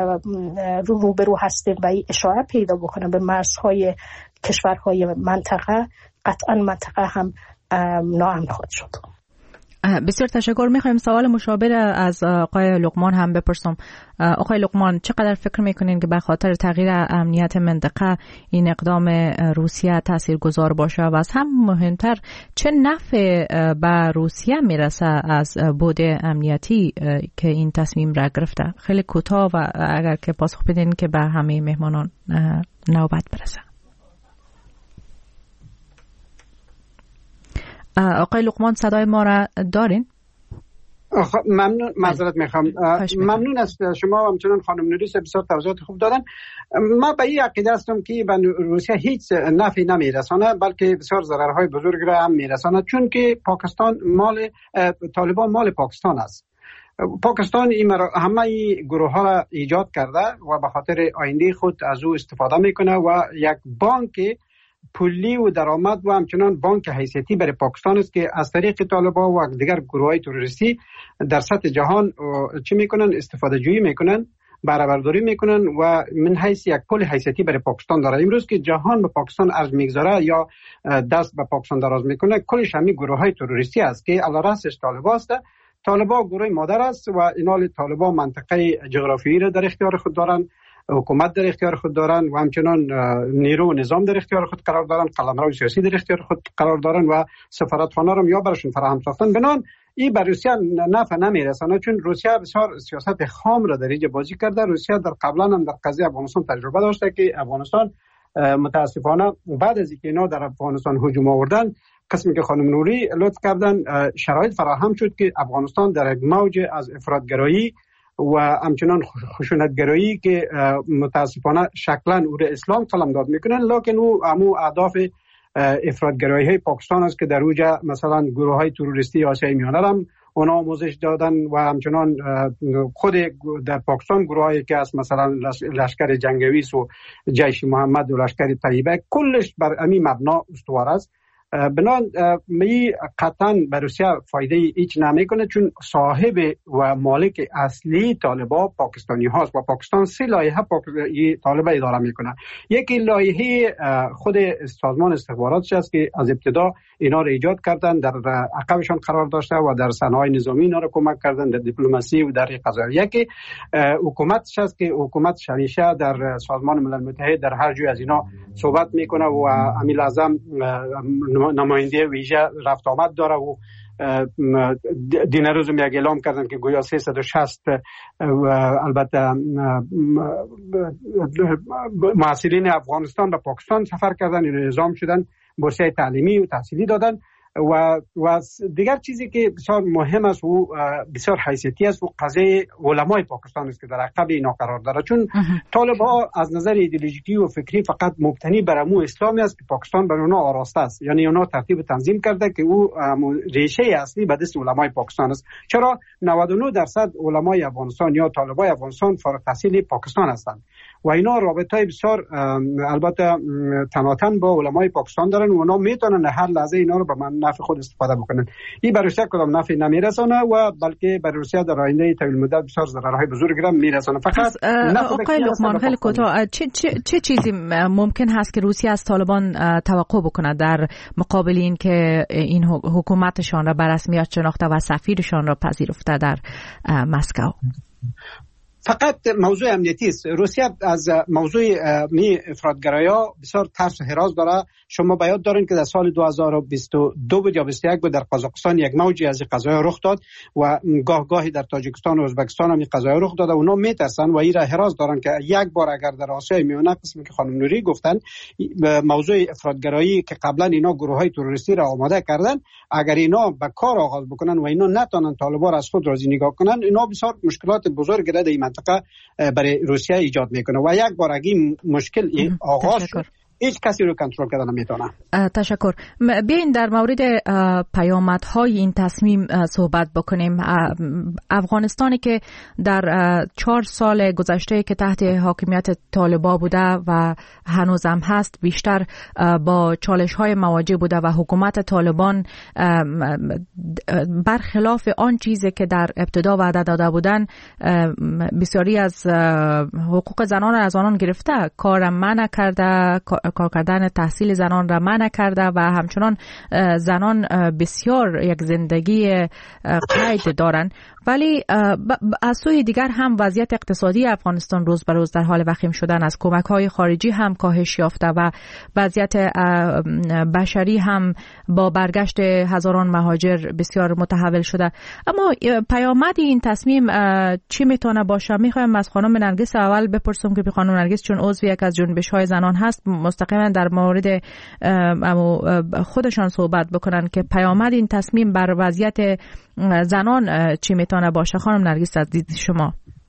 روبرو هستیم و اشاره پیدا بکنه به مرزهای کشورهای منطقه، قطعا منطقه هم ناامن خواهد شد. بسیار تشکر. میخوایم سوال مشابه از آقای لقمان هم بپرسم. آقای لقمان، چقدر فکر میکنین که به خاطر تغییر امنیت منطقه این اقدام روسیه تاثیرگذار باشه و از هم مهمتر چه نفع به روسیه میرسه از بود امنیتی که این تصمیم را گرفته؟ خیلی کوتاه و اگر که پاسخ بدین که به همه مهمانان نوبت برسه. آقای لقمان صدای ما را دارین؟ ممنون، معذرت میخوام. ممنون از شما، همچنان خانم نوریس بسیار توضیحات خوب دادن. ما به این عقیده هستم که به روسیه هیچ نفعی نمیرسانه، بلکه بسیار ضررهای بزرگ را هم میرسانه، چون که پاکستان طالبان مال پاکستان است. پاکستان همه گروه ها را ایجاد کرده و به خاطر آینده خود از او استفاده میکنه و یک بانک پولی و درآمد و همچنان بانک حیثیتی برای پاکستان است که از طریق طالبان و دیگر گروه‌های تروریستی در سطح جهان چی میکنن؟ استفاده جویی میکنن، بهره برداری میکنن و من حیث یک پول حیثیتی برای پاکستان داره. امروز که جهان به پاکستان ارز میگذاره یا دست به پاکستان دراز میکنه، کلش همین گروه‌های تروریستی است که علی رأسش طالبان است. طالبان گروه مادر است و اینال طالبان منطقه جغرافیایی را در اختیار خود دارن، حکومت در اختیار خود دارن و همچنان نیرو و نظام در اختیار خود قرار دارن، قلمرو سیاسی در اختیار خود قرار دارن و سفارتخانه را یا براشون فراهم ساختن. بنان این بر روسیه نفع نمیرسانه، چون روسیه بسیار سیاست خام را در اینجا بازی کرده. روسیه در قبلا هم در قضیه افغانستان تجربه داشته که افغانستان متاسفانه بعد از اینکه اینا در افغانستان هجوم آوردن، قسمی که خانم نوری لطف کردن، شرایط فراهم شد که افغانستان در یک موج از افراطگرایی و همچنان خشونتگرایی که متاسفانه شکلا او را اسلام قلمداد میکنن، لکن او همو اهداف افراطگرایی های پاکستان است که در اوجا مثلا گروه های تروریستی آسیای میانه هم اونا آموزش دادن و همچنان خود در پاکستان گروه هایی که از مثلا لشکر جنگویس و جیش محمد و لشکر طیبه کلش بر همین مبنا استوار است. بنان می قطعا به روسیه فایده هیچ نمیکنه، چون صاحب و مالک اصلی طالبان پاکستانی هاست و پاکستان 3 لایحه طالبان اداره میکنه. یکی لایحه خود سازمان استخبارات است که از ابتدا اینا رو ایجاد کردن، در عقبشان قرار داشته و در صنایع نظامی اینا رو کمک کردن، در دیپلماسی و در قضایی. یکی حکومت است که حکومت همیشه در سازمان ملل متحد در هر جای از اینا صحبت میکنه و امیل اعظم نماینده ویژه رفت آمد داره و دین روز یک اعلام کردن که گویا 360 البته محصلین افغانستان به پاکستان سفر کردن، این اعزام شدن، بورسیه تعلیمی و تحصیلی دادن و دیگر چیزی که بسیار مهم است و بسیار حیثیتی است و قضیه علمای پاکستان است که در عقب اینا قرار داره، چون طالب‌ها از نظر ایدئولوژیکی و فکری فقط مبتنی بر امو اسلامی است که پاکستان بر اونها آراسته است، یعنی اونها ترتیب تنظیم کرده که او ریشه اصلی به دست علمای پاکستان است. چرا 99% علمای افغانستان یا طالبای افغانستان فارغ التحصیل پاکستان هستند و اینا رابطه بسیار البته تناتن با علمای پاکستان دارن و اونا میتونن هر لحظه اینا رو به نفع خود استفاده بکنن. این برای روسیه کدام نفع نمیرسونه و بلکه برای روسیه در آینده طویل مدت بسیار ضررهای بزرگی را میرسونه. فقط آقای لقمان خیلی کوتاه، چه چیزی ممکن هست که روسیه از طالبان توقع بکنه در مقابل این که این حکومتشان را به رسمیت شناخته و سفیرشان را پذیرفته در مسکو؟ فقط موضوع امنیتی است. روسیه از موضوع افراطگرایا بسیار ترس و هراس داره. شما باید دارین که در سال 2022 بود یا 21 بود در قزاقستان یک موجی از قضایا رخ داد و گاهی در تاجیکستان و ازبکستان هم قضایا رخ داد. اونا میترسن و ایرا هراس دارن که یک بار اگر در آسیای میانه قسمی که خانم نوری گفتن موضوع افراطگرایی که قبلا اینا گروهای تروریستی را آماده کردن، اگر اینا به کار آغاز بکنن و اینا نتونن طالبان را از خود راضی نگاه کنن، اینا بسیار مشکلات بزرگی را در این منطقه برای روسیه ایجاد میکنه و یک بار اگه مشکل آغاز شد هیچ کسی رو کنترل کردن نمیتونه. تشکر. بیاین در مورد پیامدهای این تصمیم صحبت بکنیم. افغانستانی که در 4 سال گذشته که تحت حاکمیت طالبان بوده و هنوزم هست بیشتر با چالش‌های مواجه بوده و حکومت طالبان برخلاف آن چیزی که در ابتدا وعده داده بودن بسیاری از حقوق زنان را از آنان گرفته، کار منع کرده، کار کردن تحصیل زنان را منع کرده و همچنان زنان بسیار یک زندگی قید دارند. ولی از سوی دیگر هم وضعیت اقتصادی افغانستان روز به روز در حال وخیم شدن است. کمک‌های خارجی هم کاهش یافته و وضعیت بشری هم با برگشت هزاران مهاجر بسیار متحول شده. اما پیامد این تصمیم چی میتونه باشه؟ میخوایم از خانم نرگس اول بپرسم که خانم نرگس چون عضو یک از جنبش‌های زنان هست مستقیما در مورد خودشان صحبت بکنن که پیامد این تصمیم بر وضعیت زنان چی میتونه باشه. خانم نرگس از دید شما.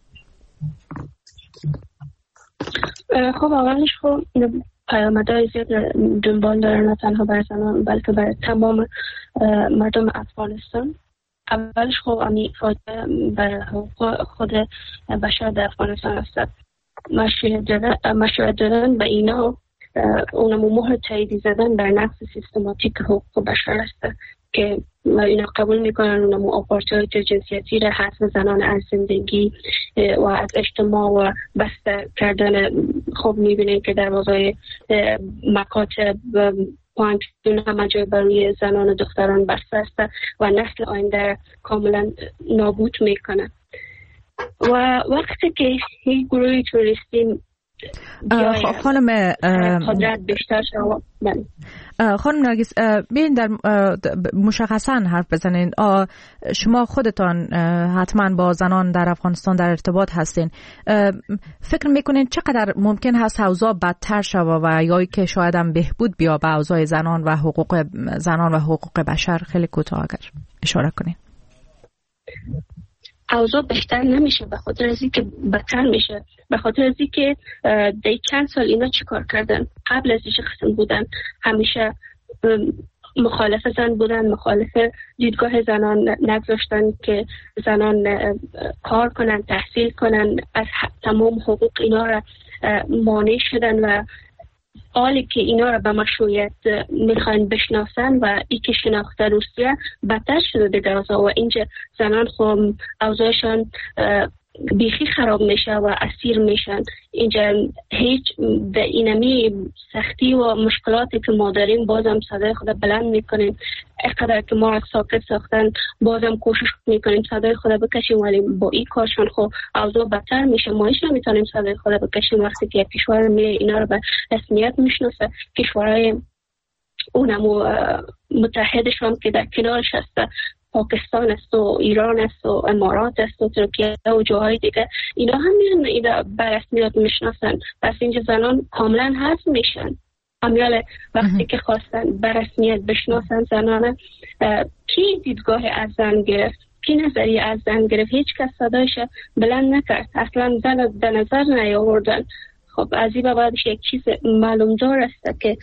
خب اولش خب پیامدهای زیاد دنبال داره، نه تنها بر زنان بلکه بر تمام مردم افغانستان. اولش خب فایده بر حقوق خود بشر در افغانستان است. مشروعیت دادن به اینا اونمو مهر تاییدی زدن بر نقض سیستماتیک حقوق بشر است که اینا قبول میکنن اونمو آپارتاید جنسیتی را حذف زنان از زندگی و از اجتماع و بسته کردن. خوب میبینید که در بازار مکاتب پانکتون همه جای برای زنان و دختران بسته است و نسل آینده کاملا نابود میکنه. و وقتی که این گروه توریستی خانم قدرت بیشتر شد. خانم نرگس، بیاین در مشخصا حرف بزنین. شما خودتان حتما با زنان در افغانستان در ارتباط هستین. فکر میکنین چقدر ممکن هست اوضاع بدتر شود و یا که شاید هم بهبود بیا به اوضاع زنان و حقوق بشر؟ خیلی کوتاه اگر اشاره کنین. اوضاع بهتر نمیشه، به خاطر از اینکه بدتر میشه، به خاطر از اینکه در چند سال اینا چیکار کردن. قبل از اینکه قسم بودن همیشه مخالف زن بودن، مخالف دیدگاه زنان، نگذاشتن که زنان کار کنن، تحصیل کنن، از تمام حقوق اینا را مانع شدن و حالی که اینا را به مشروعیت میخوان بشناسن و ای که شناخته روسیه بدتر شده دیگه اوضاع و اینجا زنان خب اوضاعشان بیخی خراب میشه و اسیر میشن. اینجا هیچ به اینمی سختی و مشکلاتی که ما داریم بازم صدای خود بلند میکنیم. اقدر که ما ساکت ساختن بازم کوشش میکنیم صدای خود بکشیم، ولی با این کارشان خب اوضاع بدتر میشه. ما هیچ نمیتونیم صدای خود بکشیم وقتی که کشور اینا رو به رسمیت میشناسه. کشورهای اونمو متحدشان که در کنارش هسته، پاکستان است و ایران است و امارات است و ترکیه و جاهای دیگه، اینا هم اینا به رسمیت میشناسن. پس اینجا زنان کاملا حذف میشن. امیال وقتی که خواستن به رسمیت بشناسن زنان، کی دیدگاه از زن گرفت، کی نظریه از زن گرفت؟ هیچ کس صدایش بلند نکرد، اصلا زن به نظر نیاوردن. خب از این بعدش یک چیز معلوم دار است که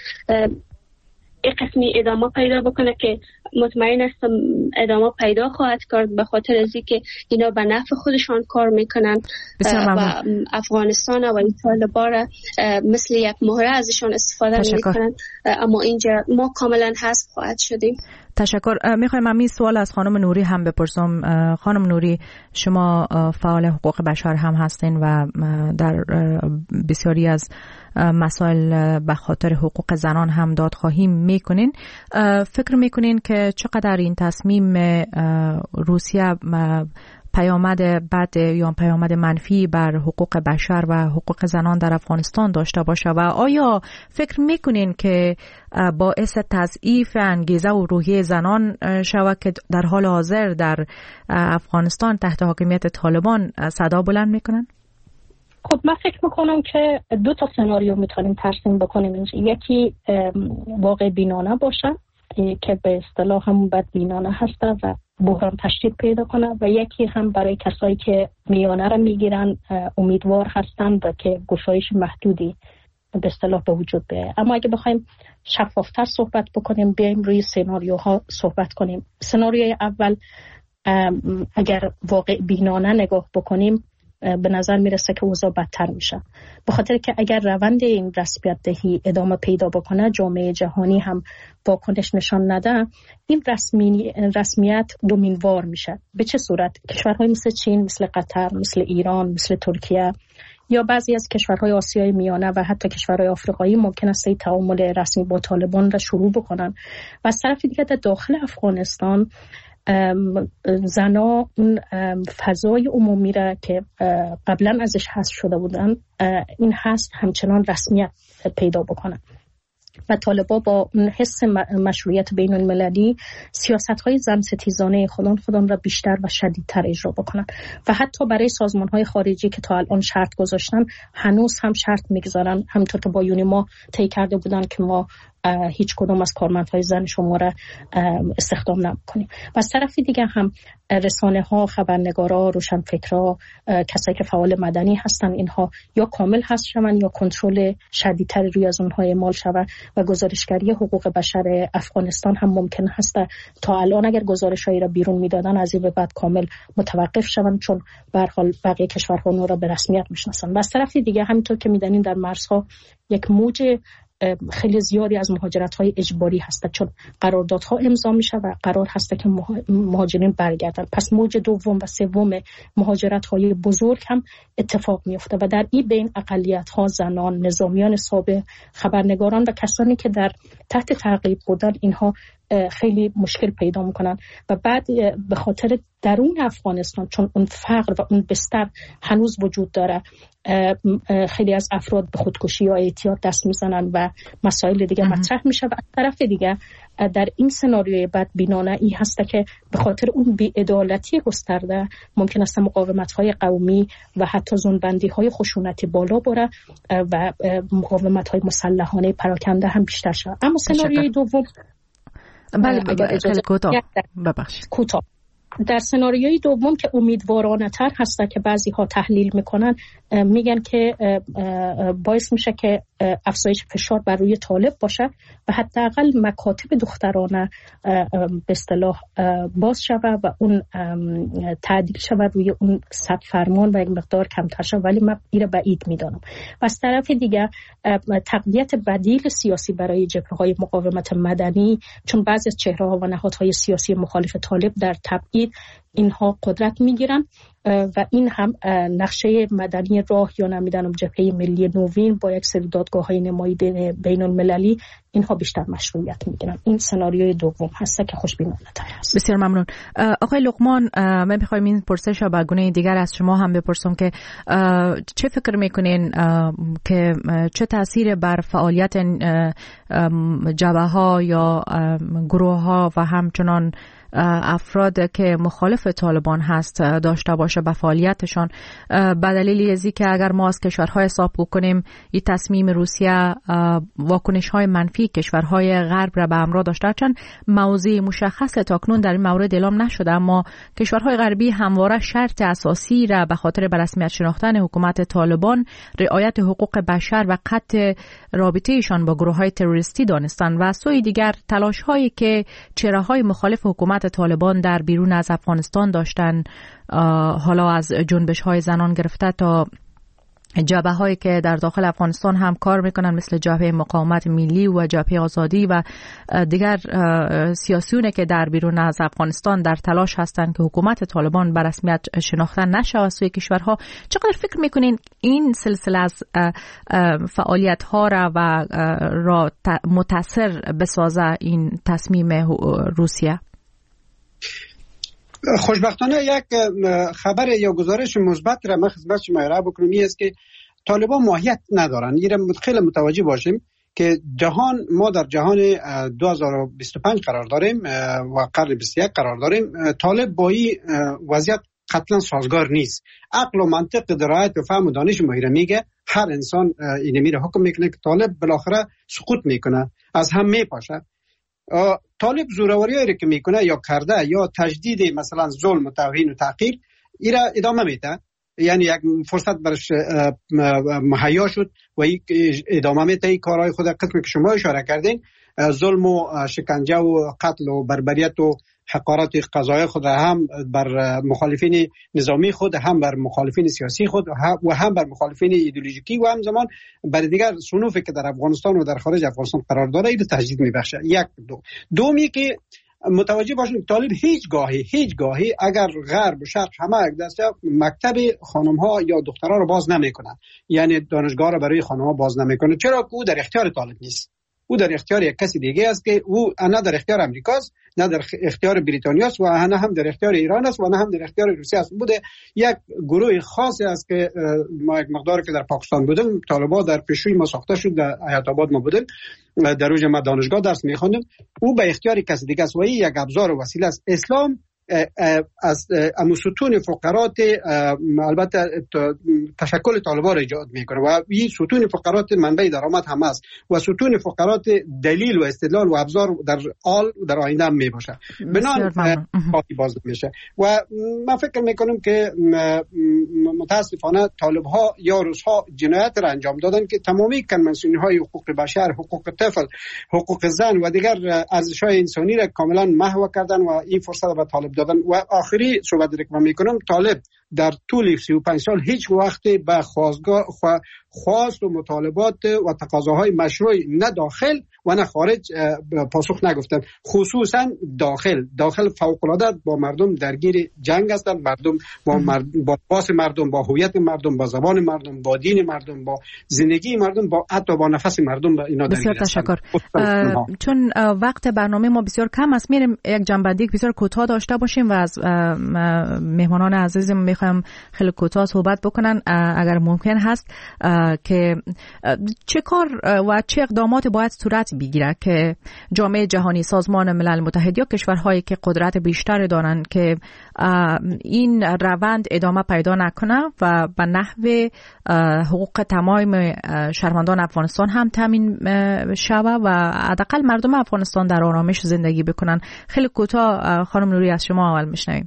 یک قسمی ادامه پیدا بکنه که مطمئن هستم ادامه پیدا خواهد کرد، به خاطر از اینکه اینا به نفع خودشان کار میکنن و افغانستان و طالبان مثل یک مهره ازشان استفاده میکنن. اما اینجا ما کاملا حذف خواهد شدیم. تشکر. میخوایم همین سوال از خانم نوری هم بپرسم. خانم نوری، شما فعال حقوق بشر هم هستین و در بسیاری از مسائل به خاطر حقوق زنان هم دادخواهی میکنین. فکر میکنین که چقدر این تصمیم روسیه پیامد بد یا پیامد منفی بر حقوق بشر و حقوق زنان در افغانستان داشته باشه و آیا فکر میکنین که باعث تضعیف انگیزه و روحیه زنان شود که در حال حاضر در افغانستان تحت حاکمیت طالبان صدا بلند میکنن؟ خب من فکر میکنم که دو تا سناریو میتونیم ترسیم بکنیم. یکی واقع بینانه باشه که به اصطلاح هم بدبینانه هسته و بحران تشدید پیدا کنه، و یکی هم برای کسایی که میانه را میگیرن امیدوار هستن و که گشایش محدودی به اصطلاح به وجود بیاید. اما اگه بخوایم شفافتر صحبت بکنیم، بیایم روی سناریوها صحبت کنیم. سناریوی اول اگر واقع بینانه نگاه بکنیم به نظر میرسه که اوضاع بدتر میشه، به خاطر که اگر روند این رسمیت دهی ادامه پیدا بکنه، جامعه جهانی هم واکنش نشان نده، این رسمیت دومینوار میشه. به چه صورت؟ کشورهای مثل چین، مثل قطر، مثل ایران، مثل ترکیه یا بعضی از کشورهای آسیای میانه و حتی کشورهای آفریقایی ممکن است تعامل رسمی با طالبان را شروع بکنن. و از طرف دیگه در داخل افغانستان زنا اون فضای عمومی را که قبلا ازش حذف شده بودن، این حذف همچنان رسمیت پیدا بکنن و طالبا با حس مشروعیت بین المللی سیاست‌های زن ستیزانه خودم را بیشتر و شدیدتر اجرا بکنن و حتی برای سازمان‌های خارجی که تا الان شرط گذاشتن هنوز هم شرط میگذارن، همونطور که با یونیما طی کرده بودن که ما هیچ کدوم از کارمندهای زن شما را استخدام نمی‌کنیم. و از طرف دیگه هم رسانه‌ها، خبرنگارا، روشنفکرا، کسایی که فعال مدنی هستن، اینها یا کامل حذف شون یا کنترل شدیدتر روی از اونها اعمال شود و گزارشگری حقوق بشر افغانستان هم ممکن هست تا الان اگر گزارشایی را بیرون میدادن از این به بعد کامل متوقف شون، چون به هر حال بقیه کشورها اون را به رسمیت میشناسن. و از طرف دیگه همینطور که میدونین در مرزها یک موج خیلی زیادی از مهاجرت‌های اجباری هست، چون قراردادها امضا میشه و قرار هست که مهاجرین برگردن. پس موج دوم و سوم مهاجرت‌های بزرگ هم اتفاق میفته و در این بین اقلیت‌ها، زنان، نظامیان سابق، خبرنگاران و کسانی که در تحت تعقیب بودن، اینها خیلی مشکل پیدا میکنن و بعد به خاطر درون افغانستان چون اون فقر و اون بستر هنوز وجود داره خیلی از افراد به خودکشی یا اعتیاد دست میزنن و مسائل دیگه مطرح میشه و از طرف دیگه در این سناریوی بدبینانه این هست که به خاطر اون بی‌عدالتی گسترده ممکن است مقاومت‌های قومی و حتی زونبندی‌های خشونتی بالا بره و مقاومت‌های مسلحانه پراکنده هم بیشتر شود. اما سناریوی دوم کوتاه در سناریوی دوم که امیدوارانه تر هسته که بعضی ها تحلیل میکنن میگن که باعث میشه که افزایش فشار بر روی طالب باشه و حداقل مکاتب دخترانه به اصطلاح باز شود و اون تعدیل شود روی اون صد فرمان و یک مقدار کمتر شود، ولی من این بعید میدانم. و از طرف دیگه تقویت بدیل سیاسی برای جبهه‌های مقاومت مدنی، چون بعضی از چهره‌ها و نهادهای سیاسی مخالف طالب در تبعید اینها قدرت میگیرن و این هم نقشه مدنی راه یا نمیدونم جبهه ملی نوین با یک سری دادگاه‌های نمایی بین المللی اینها بیشتر مشروعیت میگیرن. این سناریوی دوم هست که خوشبینانه‌تر است. بسیار ممنون. آقای لقمان، من می‌خوایم این پرسش را به گونه دیگر از شما هم بپرسم که چه فکر میکنین که چه تأثیر بر فعالیت جبهه‌ها یا گروه‌ها و همچنان افراد که مخالف طالبان هست داشته باشه به فعالیتشان، به دلیل ازی که اگر ما از کشورهای حساب بکنیم این تصمیم روسیه واکنش‌های منفی کشورهای غرب را به همراه داشته، چون موضوع مشخص تاکنون در این مورد اعلام نشده، اما کشورهای غربی همواره شرط اساسی را به خاطر به رسمیت شناختن حکومت طالبان رعایت حقوق بشر و قطع رابطه ایشان با گروه‌های تروریستی دانستند و از سوی دیگر تلاش‌هایی که چهره‌های مخالف حکومت طالبان در بیرون از افغانستان داشتن، حالا از جنبش‌های زنان گرفته تا جبهه‌هایی که در داخل افغانستان هم کار میکنن مثل جبهه مقاومت ملی و جبهه آزادی و دیگر سیاسیونه که در بیرون از افغانستان در تلاش هستند که حکومت طالبان به رسمیت شناخته نشه از سوی کشورها. چقدر فکر میکنین این سلسله از فعالیت‌ها را متاثر بسازه این تصمیم روسیه؟ خوشبختانه یک خبر یا گزارش مثبت را من خدمت شما ارائه بکنم، این است که طالبان ماهیت ندارن. این خیلی متوجه باشیم که ما در جهان 2025 قرار داریم و قرن 21 قرار داریم. طالب با این وضعیت قطعا سازگار نیست. عقل و منطق درایت و فهم و دانش ما میگه هر انسان اینو میره حکم میکنه که طالب بالاخره سقوط میکنه، از هم میپاشه. طالب زوروریایی که میکنه یا کرده یا تجدید مثلا ظلم و توهین و تحقیر ایرا ادامه میده، یعنی یک فرصت برش مهیا شد و ادامه میده این کارهای خود قسمی که شما اشاره کردین، ظلم و شکنجه و قتل و بربریت و حقارت قضایی خود هم بر مخالفین نظامی خود، هم بر مخالفین سیاسی خود و هم بر مخالفین ایدئولوژیکی و همزمان برای دیگر صنوفی که در افغانستان و در خارج افغانستان قرار داره این تجدید میبخشه. دومی که متوجه باشید طالب هیچ گاهی اگر غرب و شرق همه یک دسته مکتب خانم ها یا دخترها رو باز نمیکنن، یعنی دانشگاه رو برای خانم ها باز نمیکنه، چرا که او در اختیار طالب نیست. او در اختیار یک کسی دیگه است که او نه در اختیار امریکاست، نه در اختیار بریتانیا است و نه هم در اختیار ایران است و نه هم در اختیار روسیه است. بوده یک گروه خاصی است که ما یک مقدار که در پاکستان بودیم، طالبان در پیشوی ما ساخته شد، در حیات آباد ما بودیم، در روز ما دانشگاه درس می‌خوندیم. او به اختیار کسی دیگه است و این یک ابزار و وسیله است. اسلام از ستون فقرات البته تشکل طالبان را ایجاد میکنه و این ستون فقرات منبع درآمد هم است و ستون فقرات دلیل و استدلال و ابزار در آینده هم میباشه. بنان باز میشه و من فکر میکنم که متاسفانه طالب ها یا روس ها جنایت را انجام دادن که تمامی کنوانسیون های حقوق بشر، حقوق طفل، حقوق زن و دیگر ارزش های انسانی را کاملا محو کردن و این فرصت را به طالب دادن. و آخری صحبت را که من میکنم، طالب در طول 35 سال هیچ وقت به خواست و مطالبات و تقاضاهای مشروع نه داخل و نه خارج پاسخ نگفتن. خصوصا داخل فوق‌العاده با مردم درگیر جنگ هستند. مردم با باس مردم، با هویت مردم، با زبان مردم، با دین مردم، با زندگی مردم، با حتی با نفس مردم اینا درگیر هستند. بسیار تشکر. چون وقت برنامه ما بسیار کم است، میریم یک جنبندی بسیار کوتاه داشته باشیم و از مهمانان عزیزم میخوایم خیلی کوتاه صحبت بکنن اگر ممکن هست که چه کار و چه اقدامات باید صورت بگیره که جامعه جهانی، سازمان ملل متحد یا کشورهایی که قدرت بیشتر دارن که این روند ادامه پیدا نکنه و به نحو حقوق تمام شهروندان افغانستان هم تامین شود و حداقل مردم افغانستان در آرامش زندگی بکنن. خیلی کوتاه خانم نوری از شما اول میشنویم.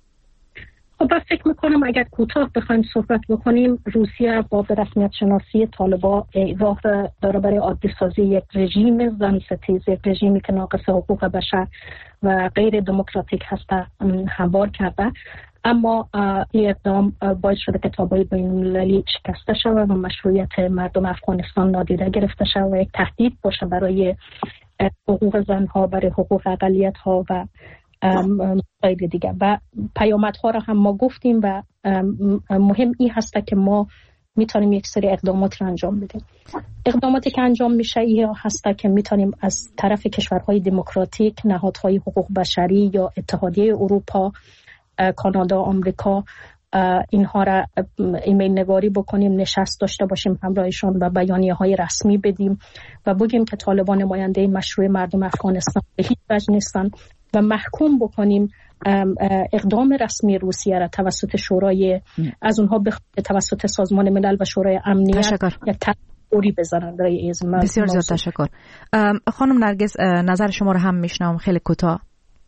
خب فکر میکنم اگر کوتاه بخوایم صحبت بکنیم، روسیه با به رسمیت شناسی طالبان راه داره برای عادی سازی یک رژیم زن ستیز، یک رژیمی که ناقص حقوق بشر و غیر دموکراتیک هست هموار کرده. اما این اقدام باعث شده که تابع بین‌المللی شکسته شود و مشروعیت مردم افغانستان نادیده گرفته شود و یک تهدید باشه برای حقوق زنها، برای حقوق اقلیت‌ها و مسائل دیگه. و پیامدها را هم ما گفتیم و مهم این هسته که ما میتونیم یک سری اقدامات را انجام بدیم. اقداماتی که انجام میشه این هسته که میتونیم از طرف کشورهای دموکراتیک، نهادهای حقوق بشری یا اتحادیه اروپا، کانادا، آمریکا، اینها را ایمیل نگاری بکنیم، نشست داشته باشیم همراهشان و بیانیه های رسمی بدیم و بگیم که طالبان نماینده مشروع مردم افغانستان به هیچ وجه نیستن و محکوم بکنیم اقدام رسمی روسیه را توسط شورای از اونها به توسط سازمان ملل و شورای امنیت یک تحریری بزنن برای از بسیار زیاد تشکر. خانم نرگس نظر شما رو هم میشنوم خیلی کوتاه.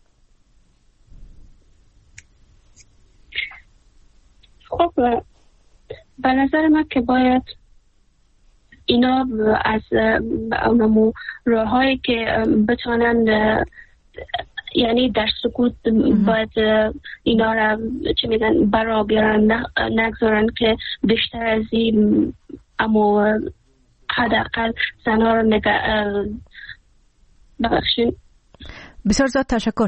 خب به نظر من که باید اینا از اونمو راهایی که بتونن یعنی در سکوت باید اینا را چه میگن برا بیارن، نگذارن که بیشتر از این اما حداقل زنها رو ببخشین. بسیار زیاد تشکر.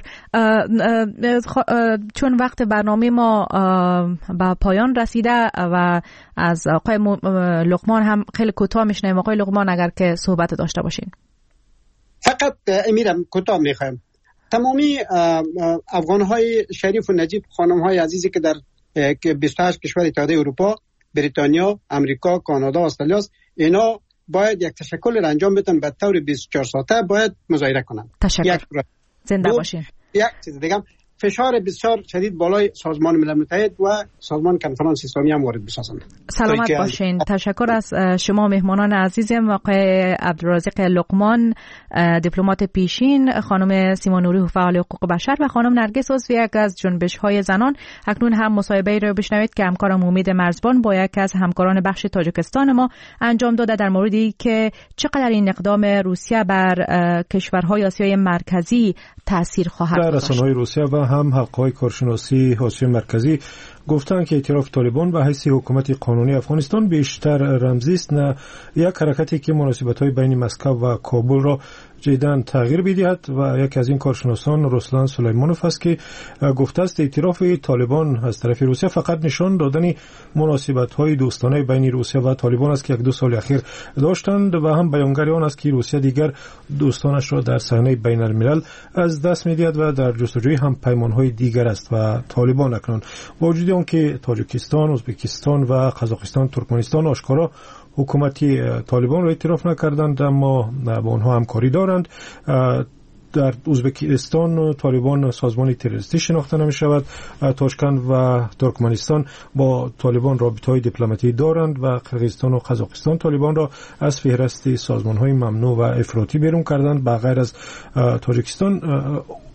چون وقت برنامه ما به پایان رسیده و از آقای لقمان هم خیلی کوتاه میشنیم. آقای لقمان اگر که صحبت داشته باشین. فقط امیرم کوتاه میخوایم. تمامی افغانهای شریف و نجیب، خانمهای عزیزی که در 28 کشور اتحادیه اروپا، بریتانیا، امریکا، کانادا، استرالیا است، اینا باید یک تشکل انجام بدن به طور 24 ساعته باید مظاهره کنن. تشکر. زنده باشین. یک چیز دیگه، فشار بسیار شدید بالای سازمان ملل متحد و سازمان کنفرانس اسلامی هم وارد بسازند. سلامت باشین. تشکر از شما مهمانان عزیزم، آقای عبدالرازق لقمان دیپلمات پیشین، خانم سیما نوری فعال حقوق بشر و خانم نرگس عضو یک از جنبش‌های زنان. اکنون هم مصاحبه‌ای را بشنوید که همکارم امید مرزبان با یک از همکاران بخش تاجیکستان ما انجام داده در موردی که چقدر این اقدام روسیه بر کشورهای آسیای مرکزی تأثیر خواهد گذاشت. رسانه‌های روسیه و هم حلقه‌های کارشناسی آسیای مرکزی گفتند که اعتراف طالبان به حیث حکومت قانونی افغانستان بیشتر رمزی است، نه یک حرکتی که مناسبت‌های بین مسکو و کابل را جداً تغییر بدهد. و یکی از این کارشناسان رسلان سلیمانوف است که گفته است اعتراف طالبان از طرف روسیه فقط نشان دادن مناسبت‌های دوستانه بین روسیه و طالبان است که یک دو سال اخیر داشتند و هم بیانگر آن است که روسیه دیگر دوستانش را در صحنه بین الملل از دست می‌دهد و در جستجوی هم پیمان‌های دیگر است. و طالبان اکنون با وجود آنکه تاجیکستان، ازبکستان و قزاقستان، ترکمنستان آشکارا حکومتی طالبان را اعتراف نکردند، اما با آنها همکاری دارند. در ازبکستان طالبان سازمان تروریستی شناخته نمی شود. تاشکند و ترکمنستان با طالبان رابطه‌های دیپلماتیکی دارند و قرقیزستان و قزاقستان طالبان را از فهرست سازمان‌های ممنوع و افراطی بیرون کردند. به غیر از تاجیکستان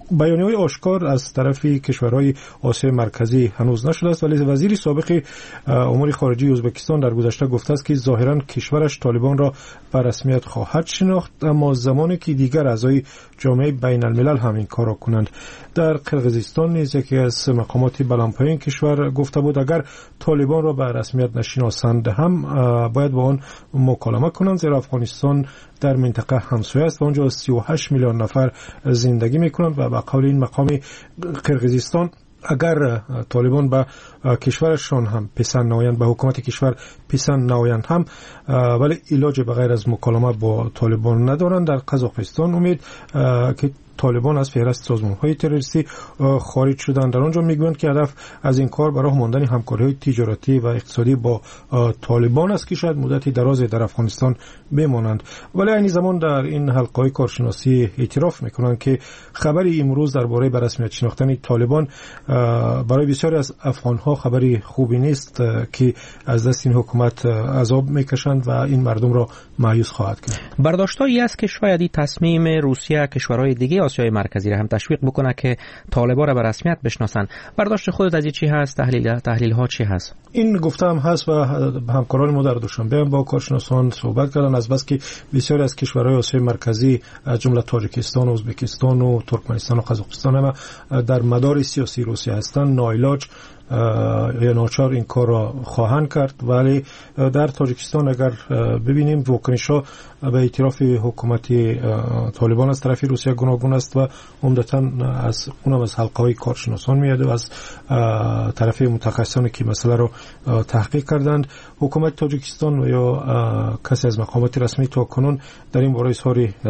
بیانیه‌های آشکار از طرف کشورهای آسیای مرکزی هنوز نشده است، ولی وزیر سابق امور خارجه ازبکستان در گذشته گفته است که ظاهراً کشورش طالبان را به رسمیت خواهد شناخت، اما زمانی که دیگر اعضای جامعه بین الملل هم این کار را کنند. در قرقیزستان نیز یکی از مقامات بلندپایین کشور گفته بود اگر طالبان را به رسمیت نشناسند هم باید با آن مکالمه کنند، زیرا افغانستان در منطقه همسایه است و آنجا 38 میلیون نفر زندگی میکنند و به قول این مقام قرقیزستان اگر طالبان به کشورشان هم پسند نمایند، به حکومت کشور پسند نمایند هم، ولی علاج بغیر از مکالمه با طالبان ندارند. در قزاقستان امید که طالبان از فهرست سازمان‌های تروریستی خارج شدند. در آنجا میگویند که هدف از این کار برای ماندن همکاری‌های تجارتی و اقتصادی با طالبان است که شاید مدتی درازی در افغانستان بمانند. ولی این زمان در این حلقه‌های کارشناسی اعتراف میکنند که خبری امروز درباره به رسمیت شناختن طالبان برای بسیاری از افغان‌ها خبری خوبی نیست که از دست این حکومت عذاب میکشند و این مردم را مایوس خواهد کرد. برداشتایی است که شاید این تصمیم روسیه کشورهای دیگه آسیای مرکزی را هم تشویق بکنه که طالبان را به رسمیت بشناسن. برداشت خودت از این چی هست؟ تحلیل ها چی هست؟ این گفته هم هست و همکاران ما در دوشنبه با کارشناسان صحبت کردن، از بس که بسیاری از کشورهای آسیای مرکزی از جمله تاجیکستان و ازبکستان و ترکمنستان و قزاقستان هم در مدار سیاسی روسیه هستند، ناعلاج یا ناچار این کار را خواهند کرد. ولی در تاجیکستان اگر ببینیم واکنش‌ها به اعتراف حکومت طالبان از طرف روسیه گوناگون است و عمدتاً از اونم از حلقه‌های کارشناسان میاد و از طرف متخصصانی که مسئله را تحقیق کردند. حکومت تاجیکستان یا کسی از مقامات رسمی تا کنون در این باره اظهار